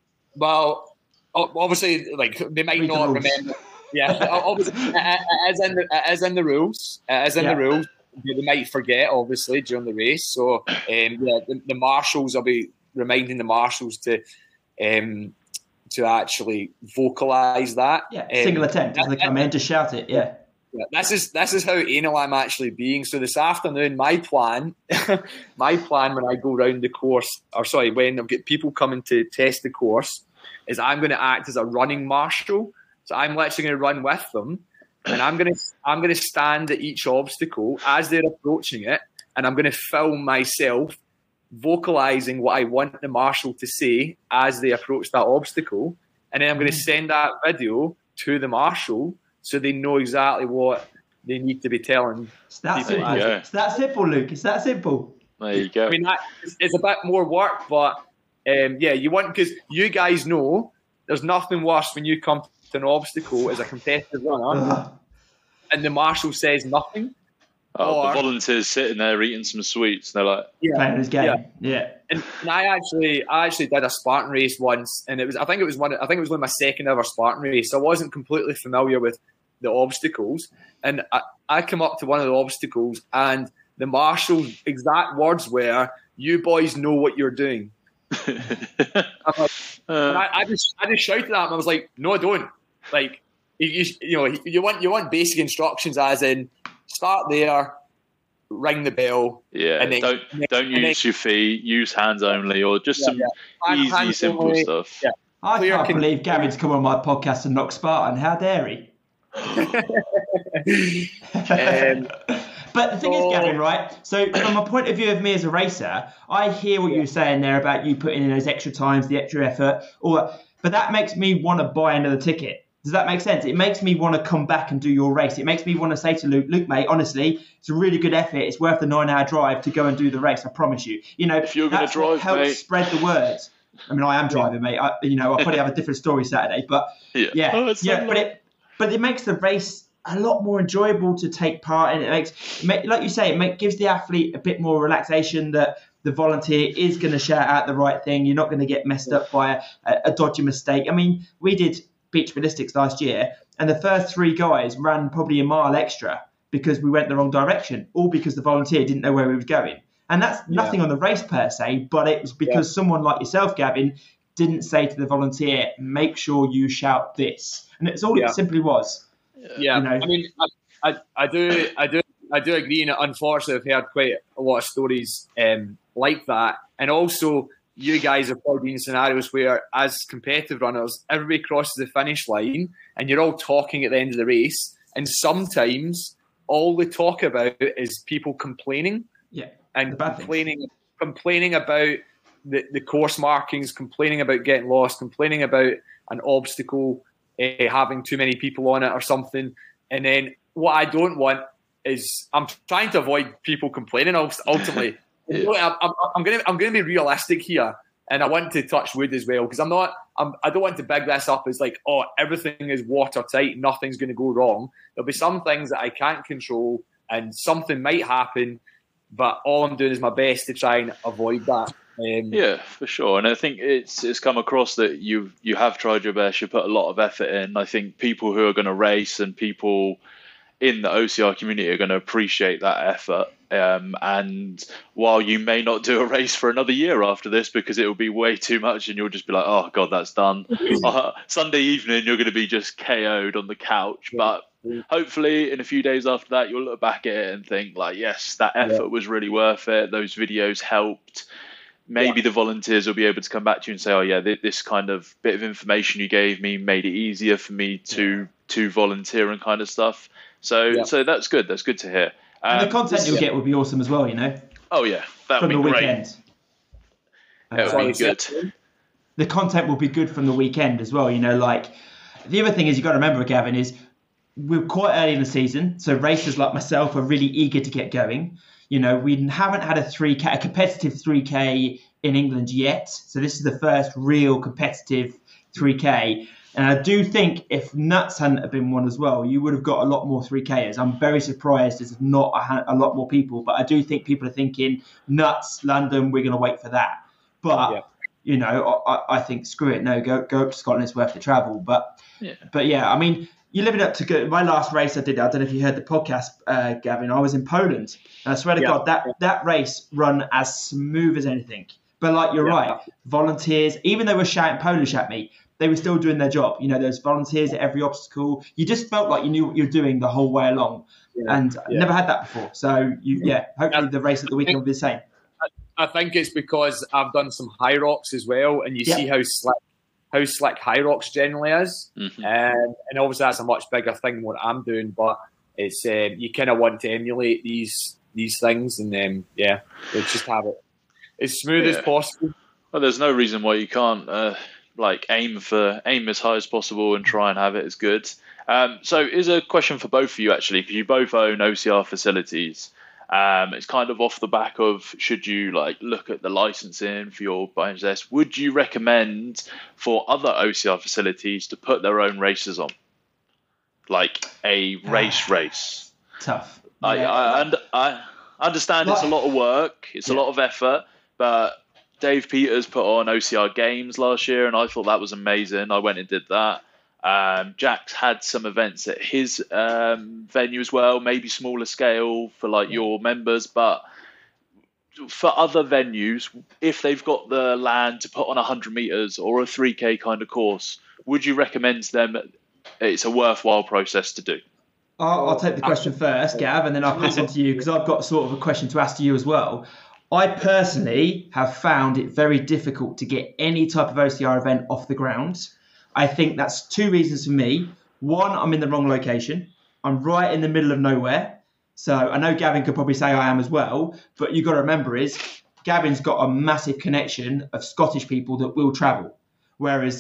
Well, obviously, like they might Read not the remember. Yeah, obviously, as in the as in the rules, as in yeah. the rules, they might forget obviously during the race. So, um, yeah, the, the marshals, I'll be reminding the marshals to um to actually vocalise that. Yeah, single um, attempt as they come in to shout it. Yeah. Yeah, this is this is how anal I'm actually being. So this afternoon, my plan, my plan when I go round the course, or sorry, when I get people coming to test the course, is I'm going to act as a running marshal. So I'm literally going to run with them, and I'm going to I'm going to stand at each obstacle as they're approaching it, and I'm going to film myself vocalising what I want the marshal to say as they approach that obstacle, and then I'm going to send that video to the marshal. So they know exactly what they need to be telling. It's that simple. It's that simple, Luke. It's that simple. There you go. I mean, that, it's, it's a bit more work, but um, yeah, you want because you guys know there's nothing worse when you come to an obstacle as a competitive runner and the marshal says nothing. Oh, or, the volunteers sitting there eating some sweets. And they're like, yeah, playing his game. Yeah, yeah. And, and I actually, I actually did a Spartan race once, and it was, I think it was one, I think it was one of my second ever Spartan race. So I wasn't completely familiar with the obstacles, and I, I come up to one of the obstacles, and the marshal's exact words were, "You boys know what you're doing." I'm like, uh, I, I just, I just shouted at him. I was like, "No, I don't." Like, you, you, you know, you want, you want basic instructions, as in. Start there, ring the bell. Yeah, and then, don't and don't use then, your feet. Use hands only, or just yeah, some yeah. easy, hands simple only, stuff. Yeah. I Clear can't can, believe Gavin's come on my podcast and knock Spartan. How dare he? um, but the thing so, is, Gavin, right? So from a point of view of me as a racer, I hear what yeah. you're saying there about you putting in those extra times, the extra effort, or but that makes me want to buy another ticket. Does that make sense? It makes me want to come back and do your race. It makes me want to say to Luke, Luke, mate, honestly, it's a really good effort. It's worth the nine-hour drive to go and do the race. I promise you. You know, if you're going to drive, helps mate. Spread the word. I mean, I am driving, mate. I, you know, I'll probably have a different story Saturday, but yeah, yeah, oh, yeah. But it, but it makes the race a lot more enjoyable to take part in. It makes, like you say, it make, gives the athlete a bit more relaxation that the volunteer is going to shout out the right thing. You're not going to get messed up by a, a dodgy mistake. I mean, we did beach ballistics last year, and the first three guys ran probably a mile extra because we went the wrong direction, all because the volunteer didn't know where we was going. And that's nothing yeah. on the race per se, but it was because yeah. someone like yourself, Gavin, didn't say to the volunteer, make sure you shout this. And it's all yeah. it simply was. Yeah, you know? I mean, I, I, I do, I do, I do agree. And unfortunately, I've heard quite a lot of stories um, like that. And also, you guys have probably been in scenarios where, as competitive runners, everybody crosses the finish line, and you're all talking at the end of the race. And sometimes, all they talk about is people complaining. Yeah, and complaining, things. complaining about the, the course markings, complaining about getting lost, complaining about an obstacle, uh, having too many people on it or something. And then what I don't want is, I'm trying to avoid people complaining ultimately. yeah. I'm, I'm, I'm going to I'm going to be realistic here, and I want to touch wood as well, because I'm not I'm, I don't want to big this up as like, oh, everything is watertight, nothing's going to go wrong. There'll be some things that I can't control, and something might happen, but all I'm doing is my best to try and avoid that. Um, yeah, for sure. And I think it's it's come across that you you have tried your best. You put a lot of effort in. I think people who are going to race and people in the O C R community are going to appreciate that effort. Um, and while you may not do a race for another year after this, because it will be way too much and you'll just be like, oh God, that's done. uh, Sunday evening, you're going to be just K O'd on the couch. But hopefully in a few days after that, you'll look back at it and think like, yes, that effort yeah. was really worth it. Those videos helped. Maybe yeah. the volunteers will be able to come back to you and say, oh yeah, this kind of bit of information you gave me made it easier for me to, yeah. to volunteer and kind of stuff. So, yeah. so that's good. That's good to hear. Um, and the content you'll yeah. get will be awesome as well, you know. Oh yeah, that would be the great. Weekend. That would be good. The content will be good from the weekend as well. You know, like the other thing is you got to remember, Gavin, is we're quite early in the season, so racers like myself are really eager to get going. You know, we haven't had a three K, a competitive three K in England yet, so this is the first real competitive three K. And I do think if Nuts hadn't been one as well, you would have got a lot more three Kers. I'm very surprised there's not a, a lot more people, but I do think people are thinking, Nuts, London, we're going to wait for that. But, yeah. you know, I, I think, screw it, no, go go up to Scotland, it's worth the travel. But, yeah, but yeah I mean, you're living up to good. My last race I did, I don't know if you heard the podcast, uh, Gavin, I was in Poland. And I swear to yeah. God, that, that race run as smooth as anything. But like, you're yeah. right, volunteers, even though they were shouting Polish at me, they were still doing their job. You know, there's volunteers at every obstacle. You just felt like you knew what you were doing the whole way along. Yeah, and yeah. never had that before. So, you, yeah, hopefully the race at the weekend will be the same. I think it's because I've done some high rocks as well, and you yeah. see how slick how slick high rocks generally is. Mm-hmm. Um, and obviously that's a much bigger thing than what I'm doing, but it's um, you kind of want to emulate these these things, and um, yeah, let's just have it as smooth yeah. as possible. Well, there's no reason why you can't... Uh... like aim for aim as high as possible and try and have it as good. Um, so here's a question for both of you actually, because you both own O C R facilities. Um, it's kind of off the back of, should you like look at the licensing for your business? Would you recommend for other O C R facilities to put their own races on, like a race race? Tough. I yeah. I, and I understand it's a lot of work, it's yeah. a lot of effort, but Dave Peters put on O C R Games last year, and I thought that was amazing. I went and did that. Um, Jack's had some events at his um, venue as well, maybe smaller scale for like your members, but for other venues, if they've got the land to put on one hundred meters or a three K kind of course, would you recommend to them it's a worthwhile process to do? I'll, I'll take the question first, Gav, and then I'll pass on to you because I've got sort of a question to ask to you as well. I personally have found it very difficult to get any type of O C R event off the ground. I think that's two reasons for me. One, I'm in the wrong location. I'm right in the middle of nowhere. So I know Gavin could probably say I am as well, but you've got to remember is Gavin's got a massive connection of Scottish people that will travel. Whereas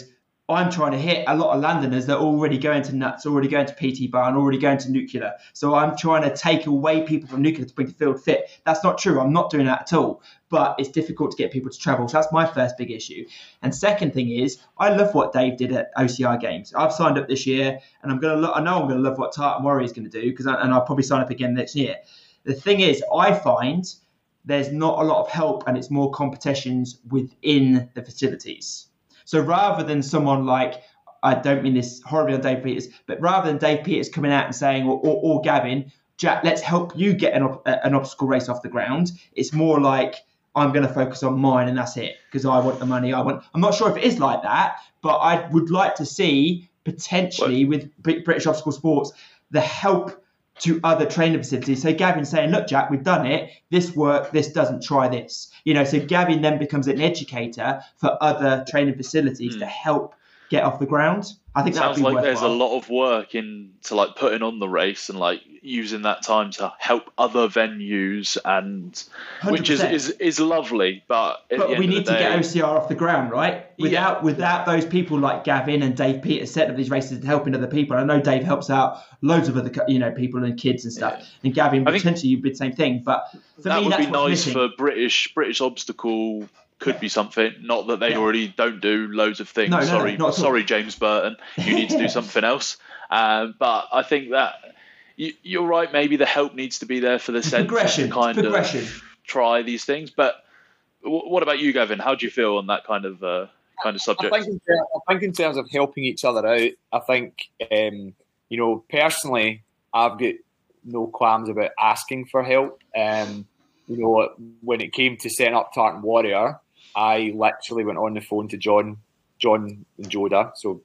I'm trying to hit a lot of Londoners that are already going to Nuts, already going to P T Bar, already going to Nuclear. So I'm trying to take away people from Nuclear to bring the field fit. That's not true. I'm not doing that at all. But it's difficult to get people to travel. So that's my first big issue. And second thing is, I love what Dave did at O C I Games. I've signed up this year, and I'm going to. I know I'm going to love what Tartan Warrior is going to do, because and I'll probably sign up again next year. The thing is, I find there's not a lot of help, and it's more competitions within the facilities. So rather than someone like, I don't mean this horribly on Dave Peters, but rather than Dave Peters coming out and saying, or, or, or Gavin, Jack, let's help you get an, an obstacle race off the ground. It's more like, I'm going to focus on mine and that's it, because I want the money. I want. I'm not sure if it is like that, but I would like to see potentially what? with British Obstacle Sports the help to other training facilities. So Gavin saying, look, Jack, we've done it. This worked. This doesn't. Try this. You know, so Gavin then becomes an educator for other training facilities mm. to help get off the ground. I think that sounds be like worthwhile. There's a lot of work into like putting on the race and like using that time to help other venues, and one hundred percent. which is, is is lovely. But at but the end we need of the to day, get O C R off the ground, right? Without yeah. without those people like Gavin and Dave Peters setting up these races and helping other people. I know Dave helps out loads of other you know people and kids and stuff. Yeah. And Gavin potentially you'd be the same thing. But for that me, would that's be what's nice missing. for British British Obstacle. Could be something. Not that they yeah. already don't do loads of things. No, no, sorry, no, sorry, James Burton. You need to do something else. Um, but I think that you, you're right. Maybe the help needs to be there for the centre to kind of try these things. But w- what about you, Gavin? How do you feel on that kind of uh, kind of subject? I think, in, I think in terms of helping each other out, I think um, you know personally, I've got no qualms about asking for help. Um, you know, when it came to setting up Tartan Warrior, I literally went on the phone to John, John and Joda, so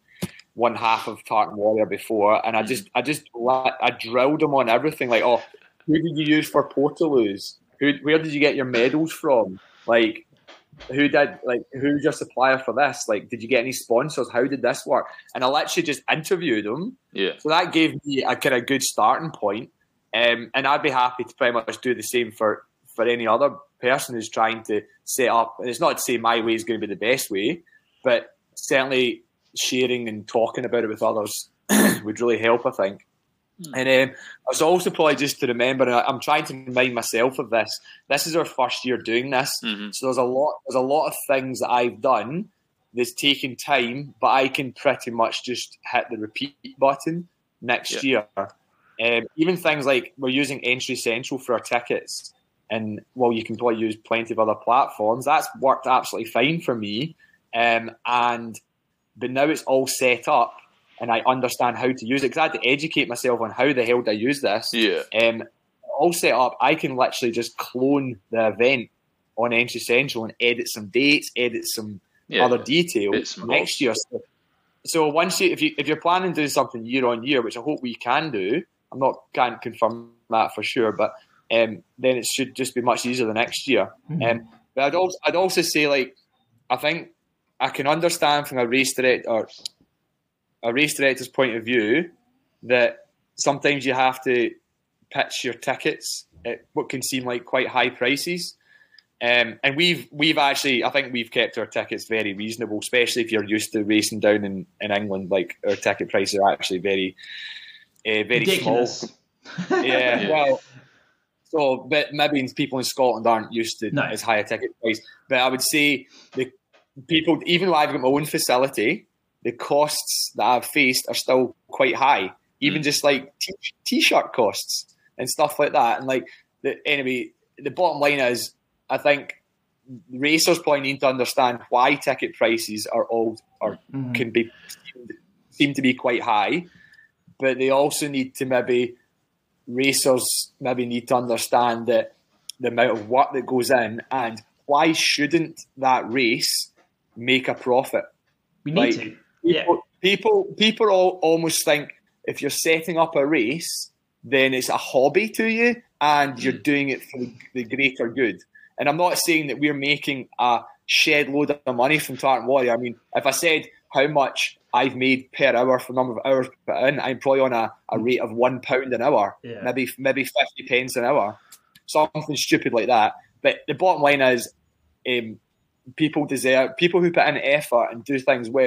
one half of Tartan Warrior before, and I just, I just, I drilled them on everything. Like, oh, who did you use for Portaloos? Who, where did you get your medals from? Like, who did, like, who's your supplier for this? Like, did you get any sponsors? How did this work? And I literally just interviewed them. Yeah. So that gave me a kind of good starting point. Um, and I'd be happy to pretty much do the same for, for any other person who's trying to set up. And it's not to say my way is going to be the best way, but certainly sharing and talking about it with others would really help, I think. Mm. And um, it's also probably just to remember, and I'm trying to remind myself of this, this is our first year doing this. Mm-hmm. So there's a lot, there's a lot of things that I've done that's taken time, but I can pretty much just hit the repeat button next yeah. year. Um, even things like we're using Entry Central for our tickets, and well, you can probably use plenty of other platforms. That's worked absolutely fine for me, um, and but now it's all set up, and I understand how to use it because I had to educate myself on how the hell do I use this. Yeah, um, all set up. I can literally just clone the event on Entry Central and edit some dates, edit some yeah, other details next year. So, so once you, if you if you're planning to do something year on year, which I hope we can do. I'm not can't confirm that for sure, but um, then it should just be much easier the next year. Mm-hmm. Um, but I'd also I'd also say like I think I can understand from a race director or a race director's point of view that sometimes you have to pitch your tickets at what can seem like quite high prices. Um, and we've we've actually I think we've kept our tickets very reasonable, especially if you're used to racing down in, in England. Like our ticket prices are actually very. Uh, very Ridiculous. small. Yeah, yeah, well, so but maybe people in Scotland aren't used to no. as high a ticket price. But I would say the people, even though I've got my own facility, the costs that I've faced are still quite high. Even mm. just like t- t-shirt costs and stuff like that. And like the, anyway, the bottom line is, I think racers probably need to understand why ticket prices are all or mm. can be seem to be quite high. But they also need to maybe, racers maybe need to understand that the amount of work that goes in and why shouldn't that race make a profit? We need like, to. Yeah. People, people, people all, almost think if you're setting up a race, then it's a hobby to you and you're doing it for the greater good. And I'm not saying that we're making a shed load of money from Tartan Warrior. I mean, if I said how much I've made per hour for the number of hours put in, I'm probably on a, a rate of one pound an hour, yeah. maybe maybe fifty pence an hour, something stupid like that. But the bottom line is, um, people deserve people who put in effort and do things well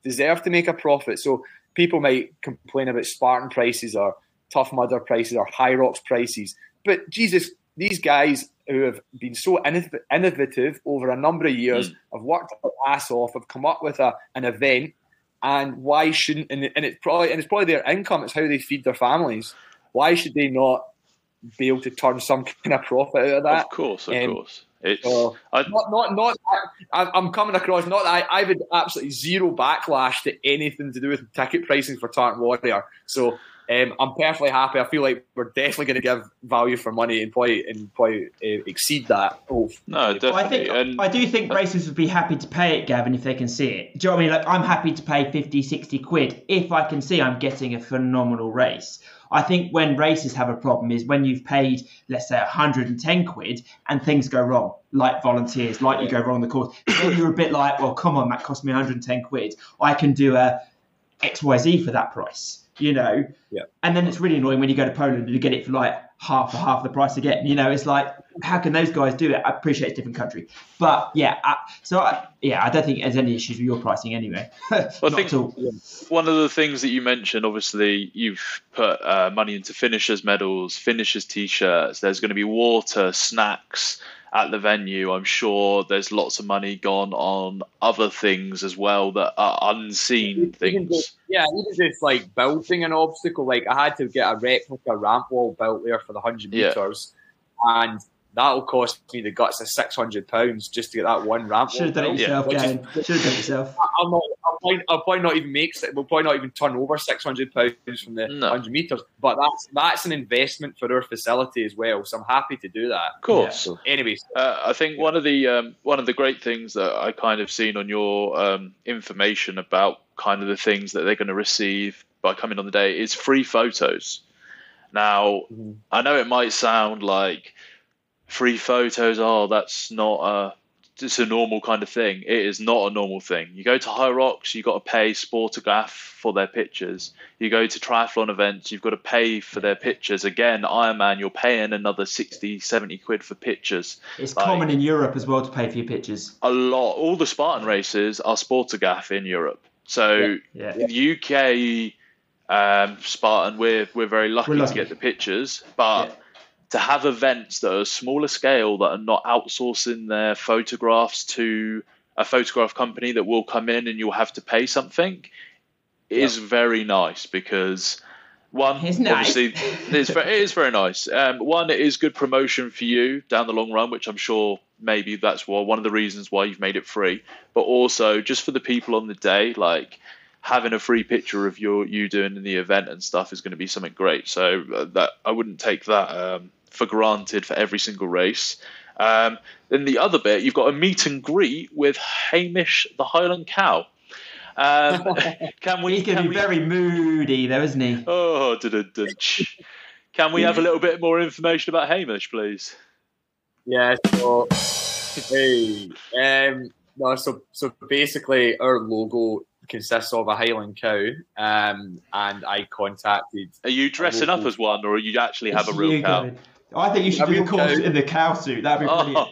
deserve to make a profit. So people might complain about Spartan prices or Tough Mudder prices or High Rocks prices. But Jesus, these guys who have been so innovative over a number of years, mm. have worked their ass off, have come up with a, an event, and why shouldn't, and, and, it's probably, and it's probably their income, it's how they feed their families. Why should they not be able to turn some kind of profit out of that? Of course, of um, course. It's so, not, not, not. I'm coming across. Not that I, I would absolutely zero backlash to anything to do with ticket pricing for Tartan Warrior. So um, I'm perfectly happy. I feel like we're definitely going to give value for money and probably and probably uh, exceed that. Oh, no, definitely. I think and, I do think racers would be happy to pay it, Gavin, if they can see it. Do you know what I mean? Like, I'm happy to pay fifty, sixty quid if I can see I'm getting a phenomenal race. I think when races have a problem is when you've paid, let's say, one hundred ten quid and things go wrong, like volunteers, like you go wrong on the course. Then you're a bit like, well, come on, that cost me one hundred ten quid. I can do a X Y Z for that price, you know? Yeah. And then it's really annoying when you go to Poland and you get it for like half or half the price again. You know, it's like, how can those guys do it? I appreciate it's a different country. But yeah, I, so I, yeah, I don't think there's any issues with your pricing anyway. Well, I think one of the things that you mentioned, obviously, you've put uh, money into finishers medals, finishers t-shirts. There's going to be water, snacks at the venue. I'm sure there's lots of money gone on other things as well that are unseen things. Just, yeah, even just like building an obstacle. Like I had to get a replica ramp wall built there for the one hundred yeah. metres, and that'll cost me the guts of six hundred pounds just to get that one ramp Should have done it yourself, yeah. Gavin. Should have done it yourself. I'm not, I'll, probably, I'll probably not even make We'll probably not even turn over six hundred pounds from the no. one hundred metres. But that's that's an investment for our facility as well. So I'm happy to do that. Of course. Yeah. So anyways, uh, I think one of the um, one of the great things that I kind of seen on your um, information about kind of the things that they're going to receive by coming on the day is free photos. Now, mm-hmm. I know it might sound like free photos, oh, that's not a, it's a normal kind of thing. It is not a normal thing. You go to High Rocks, you've got to pay Sportograph for their pictures. You go to triathlon events, you've got to pay for their pictures. Again, Ironman, you're paying another sixty, seventy quid for pictures. It's like, common in Europe as well to pay for your pictures. A lot. All the Spartan races are Sportograph in Europe. So yeah. Yeah. the U K um, Spartan, we're, we're very lucky, we're lucky to get the pictures, but... Yeah. To have events that are smaller scale, that are not outsourcing their photographs to a photograph company that will come in and you'll have to pay something, yep. is very nice because one, it's obviously, nice. it's very, it is very nice. Um, one, it is good promotion for you down the long run, which I'm sure maybe that's why, one of the reasons why you've made it free. But also just for the people on the day, like having a free picture of your you doing in the event and stuff is going to be something great. So uh, that I wouldn't take that Um, for granted for every single race. Um, then the other bit, you've got a meet and greet with Hamish the Highland Cow. Um, can we? He's going to be we, very moody, though, isn't he? Oh, can we have a little bit more information about Hamish, please? Yeah. So, hey, um, no. So, so basically, our logo consists of a Highland cow, um, and I contacted. Are you dressing up as one, or you actually have a real you cow? Gavin. I think you should a do a course cow. in the cow suit. That'd be brilliant.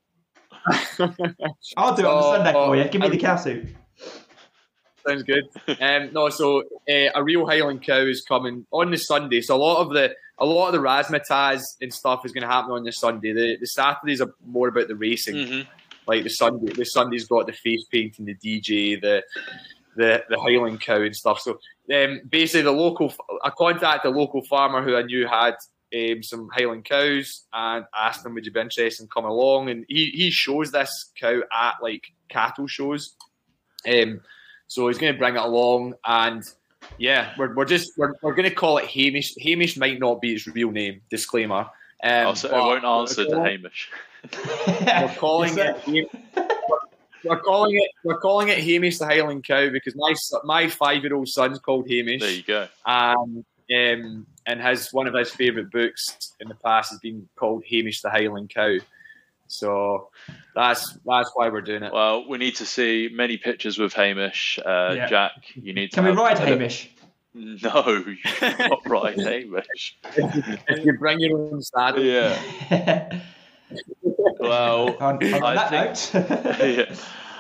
Oh. I'll do it on the Sunday for you. Give me the cow suit. Sounds good. Um, no, so uh, a real Highland cow is coming on the Sunday. So a lot of the a lot of the razzmatazz and stuff is going to happen on the Sunday. The the Saturdays are more about the racing. Mm-hmm. Like the Sunday, the Sunday's got the face painting, the D J, the the the Highland cow and stuff. So um, basically, the local I contacted a local farmer who I knew had um, some Highland cows and asked him, would you be interested in coming along? And he, he shows this cow at like cattle shows. Um, so he's going to bring it along, and yeah, we're we're just we're, we're going to call it Hamish. Hamish might not be its real name. Disclaimer. Um, oh, so it won't answer to Hamish. We're calling it. We're calling it. We're calling it Hamish the Highland Cow because my my five year old son's called Hamish. There you go. And um, and his one of his favourite books in the past has been called Hamish the Highland Cow. So that's that's why we're doing it. Well, we need to see many pictures with Hamish. Uh, yeah. Jack, you need to. Can we ride Hamish? No, you cannot ride Hamish. If you bring your own saddle. Yeah. Well, on, on I that think, note. yeah,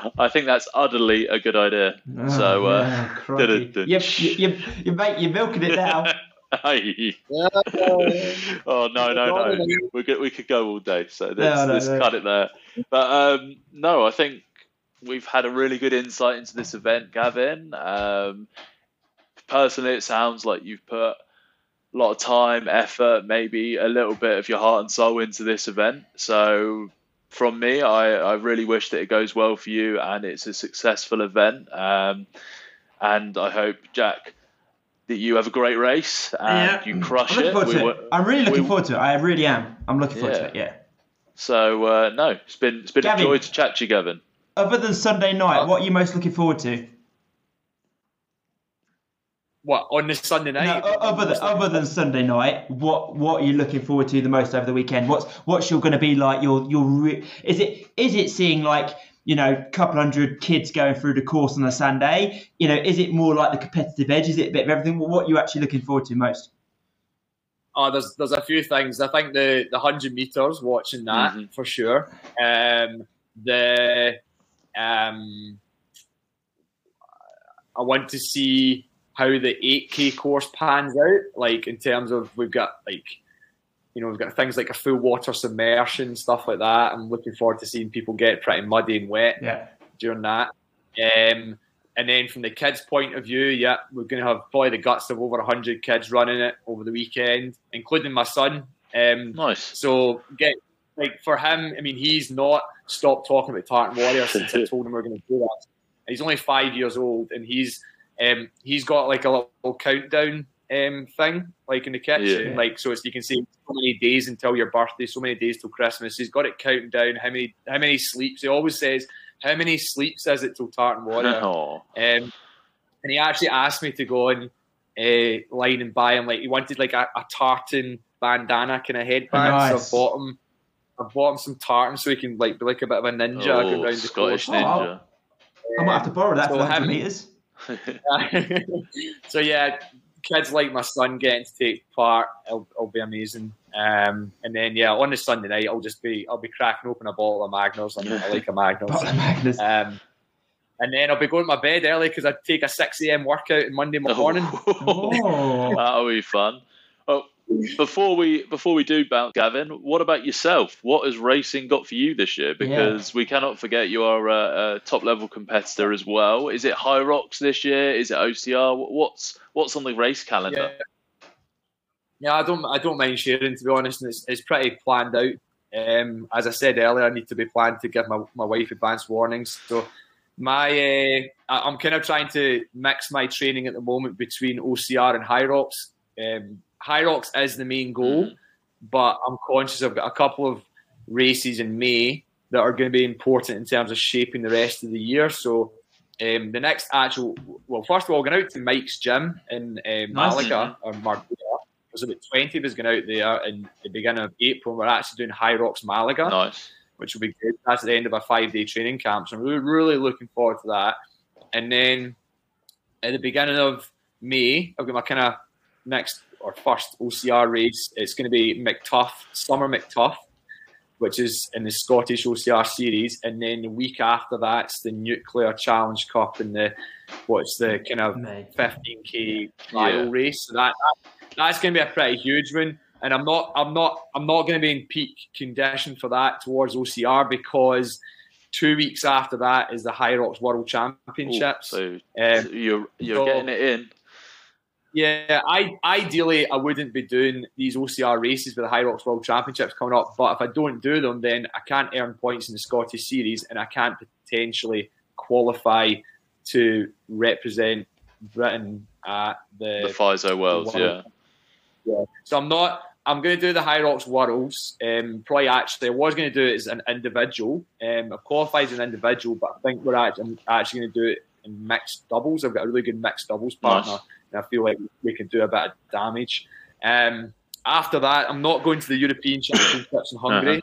I think that's utterly a good idea. Oh, so, uh, yeah, crikey. you, you, you, you, mate, you're milking it now. Hey. Oh no no no! We could we could go all day, so let's, No, no, let's no. cut it there. But um, no, I think we've had a really good insight into this event, Gavin. Um, personally, it sounds like you've put a lot of time, effort, maybe a little bit of your heart and soul into this event. So from me, I, I really wish that it goes well for you and it's a successful event. Um, and I hope, Jack, that you have a great race and Yeah. you crush I'm it. looking forward We to were- it. I'm really looking we- forward to it. I really am. I'm looking forward to Yeah. it, yeah. So uh, no, it's been it's been Gavin. a joy to chat to you, Gavin. Other than Sunday night, Uh, what are you most looking forward to? What, on the Sunday No, night? o- other than other than Sunday night, what what are you looking forward to the most over the weekend? What's what's your going to be like? Your your re- is it is it seeing like you know a couple hundred kids going through the course on a Sunday? You know, is it more like the competitive edge? Is it a bit of everything? What are you actually looking forward to most? Oh, there's there's a few things. I think the the hundred meters, watching that Mhm. for sure. Um, the um, I want to see how the eight K course pans out. Like in terms of we've got like you know we've got things like a full water submersion, stuff like that. I'm looking forward to seeing people get pretty muddy and wet Yeah, during that. Um, and then from the kids' point of view, yeah, we're going to have probably the guts of over one hundred kids running it over the weekend, including my son. Um, Nice. so, get like for him, I mean, he's not stopped talking about Tartan Warrior since I told him we are going to do that. He's only five years old, and he's um, he's got like a little countdown um, thing, like in the kitchen, Yeah. like so it's, you can see so many days until your birthday, so many days till Christmas. He's got it counting down how many how many sleeps. He always says, "How many sleeps is it till Tartan Warrior?" Oh. Um, and he actually asked me to go on uh, line and buy him like he wanted like a, a tartan bandana kind of headband. Nice. So I bought him, I bought him some tartan so he can like be like a bit of a ninja going Oh, around the Scottish course. Ninja. I might have to borrow that So for one hundred him- meters. So yeah, kids like my son getting to take part, it'll, it'll be amazing. Um, and then yeah, on the Sunday night, I'll just be I'll be cracking open a bottle of Magners. I'm, I like a Magners. Bottle of Magnus. Um, and then I'll be going to my bed early because I take a six a.m. workout on Monday morning. Oh. That'll be fun. Oh, before we before we do bounce, Gavin, what about yourself? What has racing got for you this year? Because we cannot forget you are a, a top level competitor as well. Is it High Rocks this year? Is it O C R? What's what's on the race calendar? Yeah. Yeah, I don't I don't mind sharing, to be honest, and it's, it's pretty planned out. Um, as I said earlier, I need to be planned to give my, my wife advance warnings. So my uh, I- I'm kind of trying to mix my training at the moment between O C R and High Rocks. Um, High Rocks is the main goal, Mhm. but I'm conscious I've got a couple of races in May that are going to be important in terms of shaping the rest of the year. So um, the next actual, well, first of all, going out to Mike's gym in uh, Malaga or Marbella. There's about twenty of us going out there in the beginning of April. We're actually doing High Rocks Malaga, Nice. which will be good. That's at the end of a five-day training camp. So I'm really, really looking forward to that. And then at the beginning of May, I've got my kind of next or first O C R race. It's going to be McTuff, Summer McTuff, which is in the Scottish O C R series. And then the week after that, it's the Nuclear Challenge Cup and the what's the kind of Mate. fifteen K trial Yeah. race. So that, that that's going to be a pretty huge one. And I'm not, I'm not, I'm not going to be in peak condition for that towards O C R because two weeks after that is the High Rocks World Ooh, Championships. so Um, you're you're so- getting it in. Yeah, I ideally I wouldn't be doing these O C R races with the High Rocks World Championships coming up. But if I don't do them, then I can't earn points in the Scottish Series, and I can't potentially qualify to represent Britain at the. The FISO Worlds, yeah. World. Yeah. So I'm not. I'm going to do the High Rocks Worlds. Um, probably actually, I was going to do it as an individual. Um, I've qualified as an individual, but I think we're actually, I'm actually going to do it in mixed doubles. I've got a really good mixed doubles partner, Nice. and I feel like we can do a bit of damage. Um, after that, I'm not going to the European Championships in Hungary.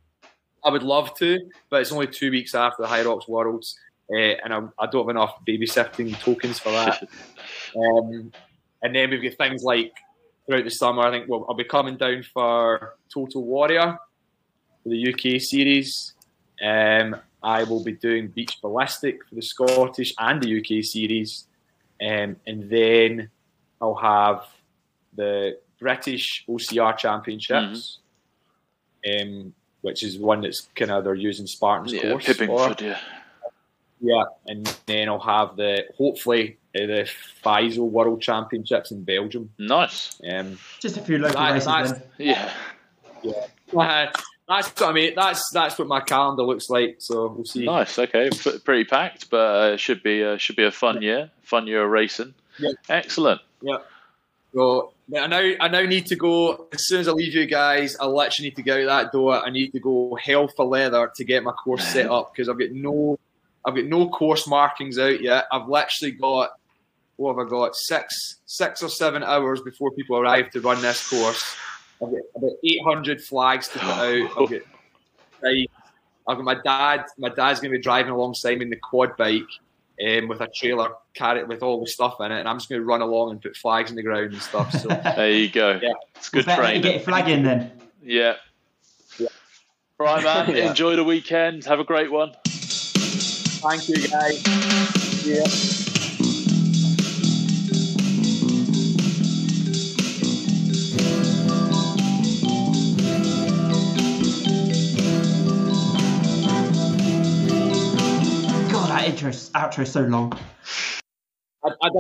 I would love to, but it's only two weeks after the High Rocks Worlds, uh, and I, I don't have enough babysitting tokens for that. Um, and then we've got things like throughout the summer, I think well, I'll be coming down for Total Warrior, for the U K series. Um, I will be doing beach ballistic for the Scottish and the U K series, um, and then I'll have the British O C R Championships, mm-hmm. um, which is one that's kind of they're using Spartan's yeah, course Pippingford, for. yeah, yeah, and then I'll have the hopefully uh, the F I S O World Championships in Belgium. Nice. Um, Just a few local that, races then. Yeah, yeah. Uh, That's what I mean. That's that's what my calendar looks like. So we'll see. Nice. Okay, P- pretty packed, but uh, should be uh, should be a fun year. Fun year of racing. Yeah. Excellent. Yeah. So I now I now need to go. As soon as I leave you guys, I literally need to go out that door. I need to go hell for leather to get my course set up because I've got no I've got no course markings out yet. I've literally got what have I got six six or seven hours before people arrive to run this course. I've got about eight hundred flags to put out. I've got, I've got my dad. My dad's going to be driving alongside me in the quad bike um, with a trailer carry with all the stuff in it, and I'm just going to run along and put flags in the ground and stuff. So there you go. Yeah, it's good well, training. Get your flag in then. Yeah. yeah. Right, man. yeah. Enjoy the weekend. Have a great one. Thank you, guys. Yeah. Intro, outro so long. I, I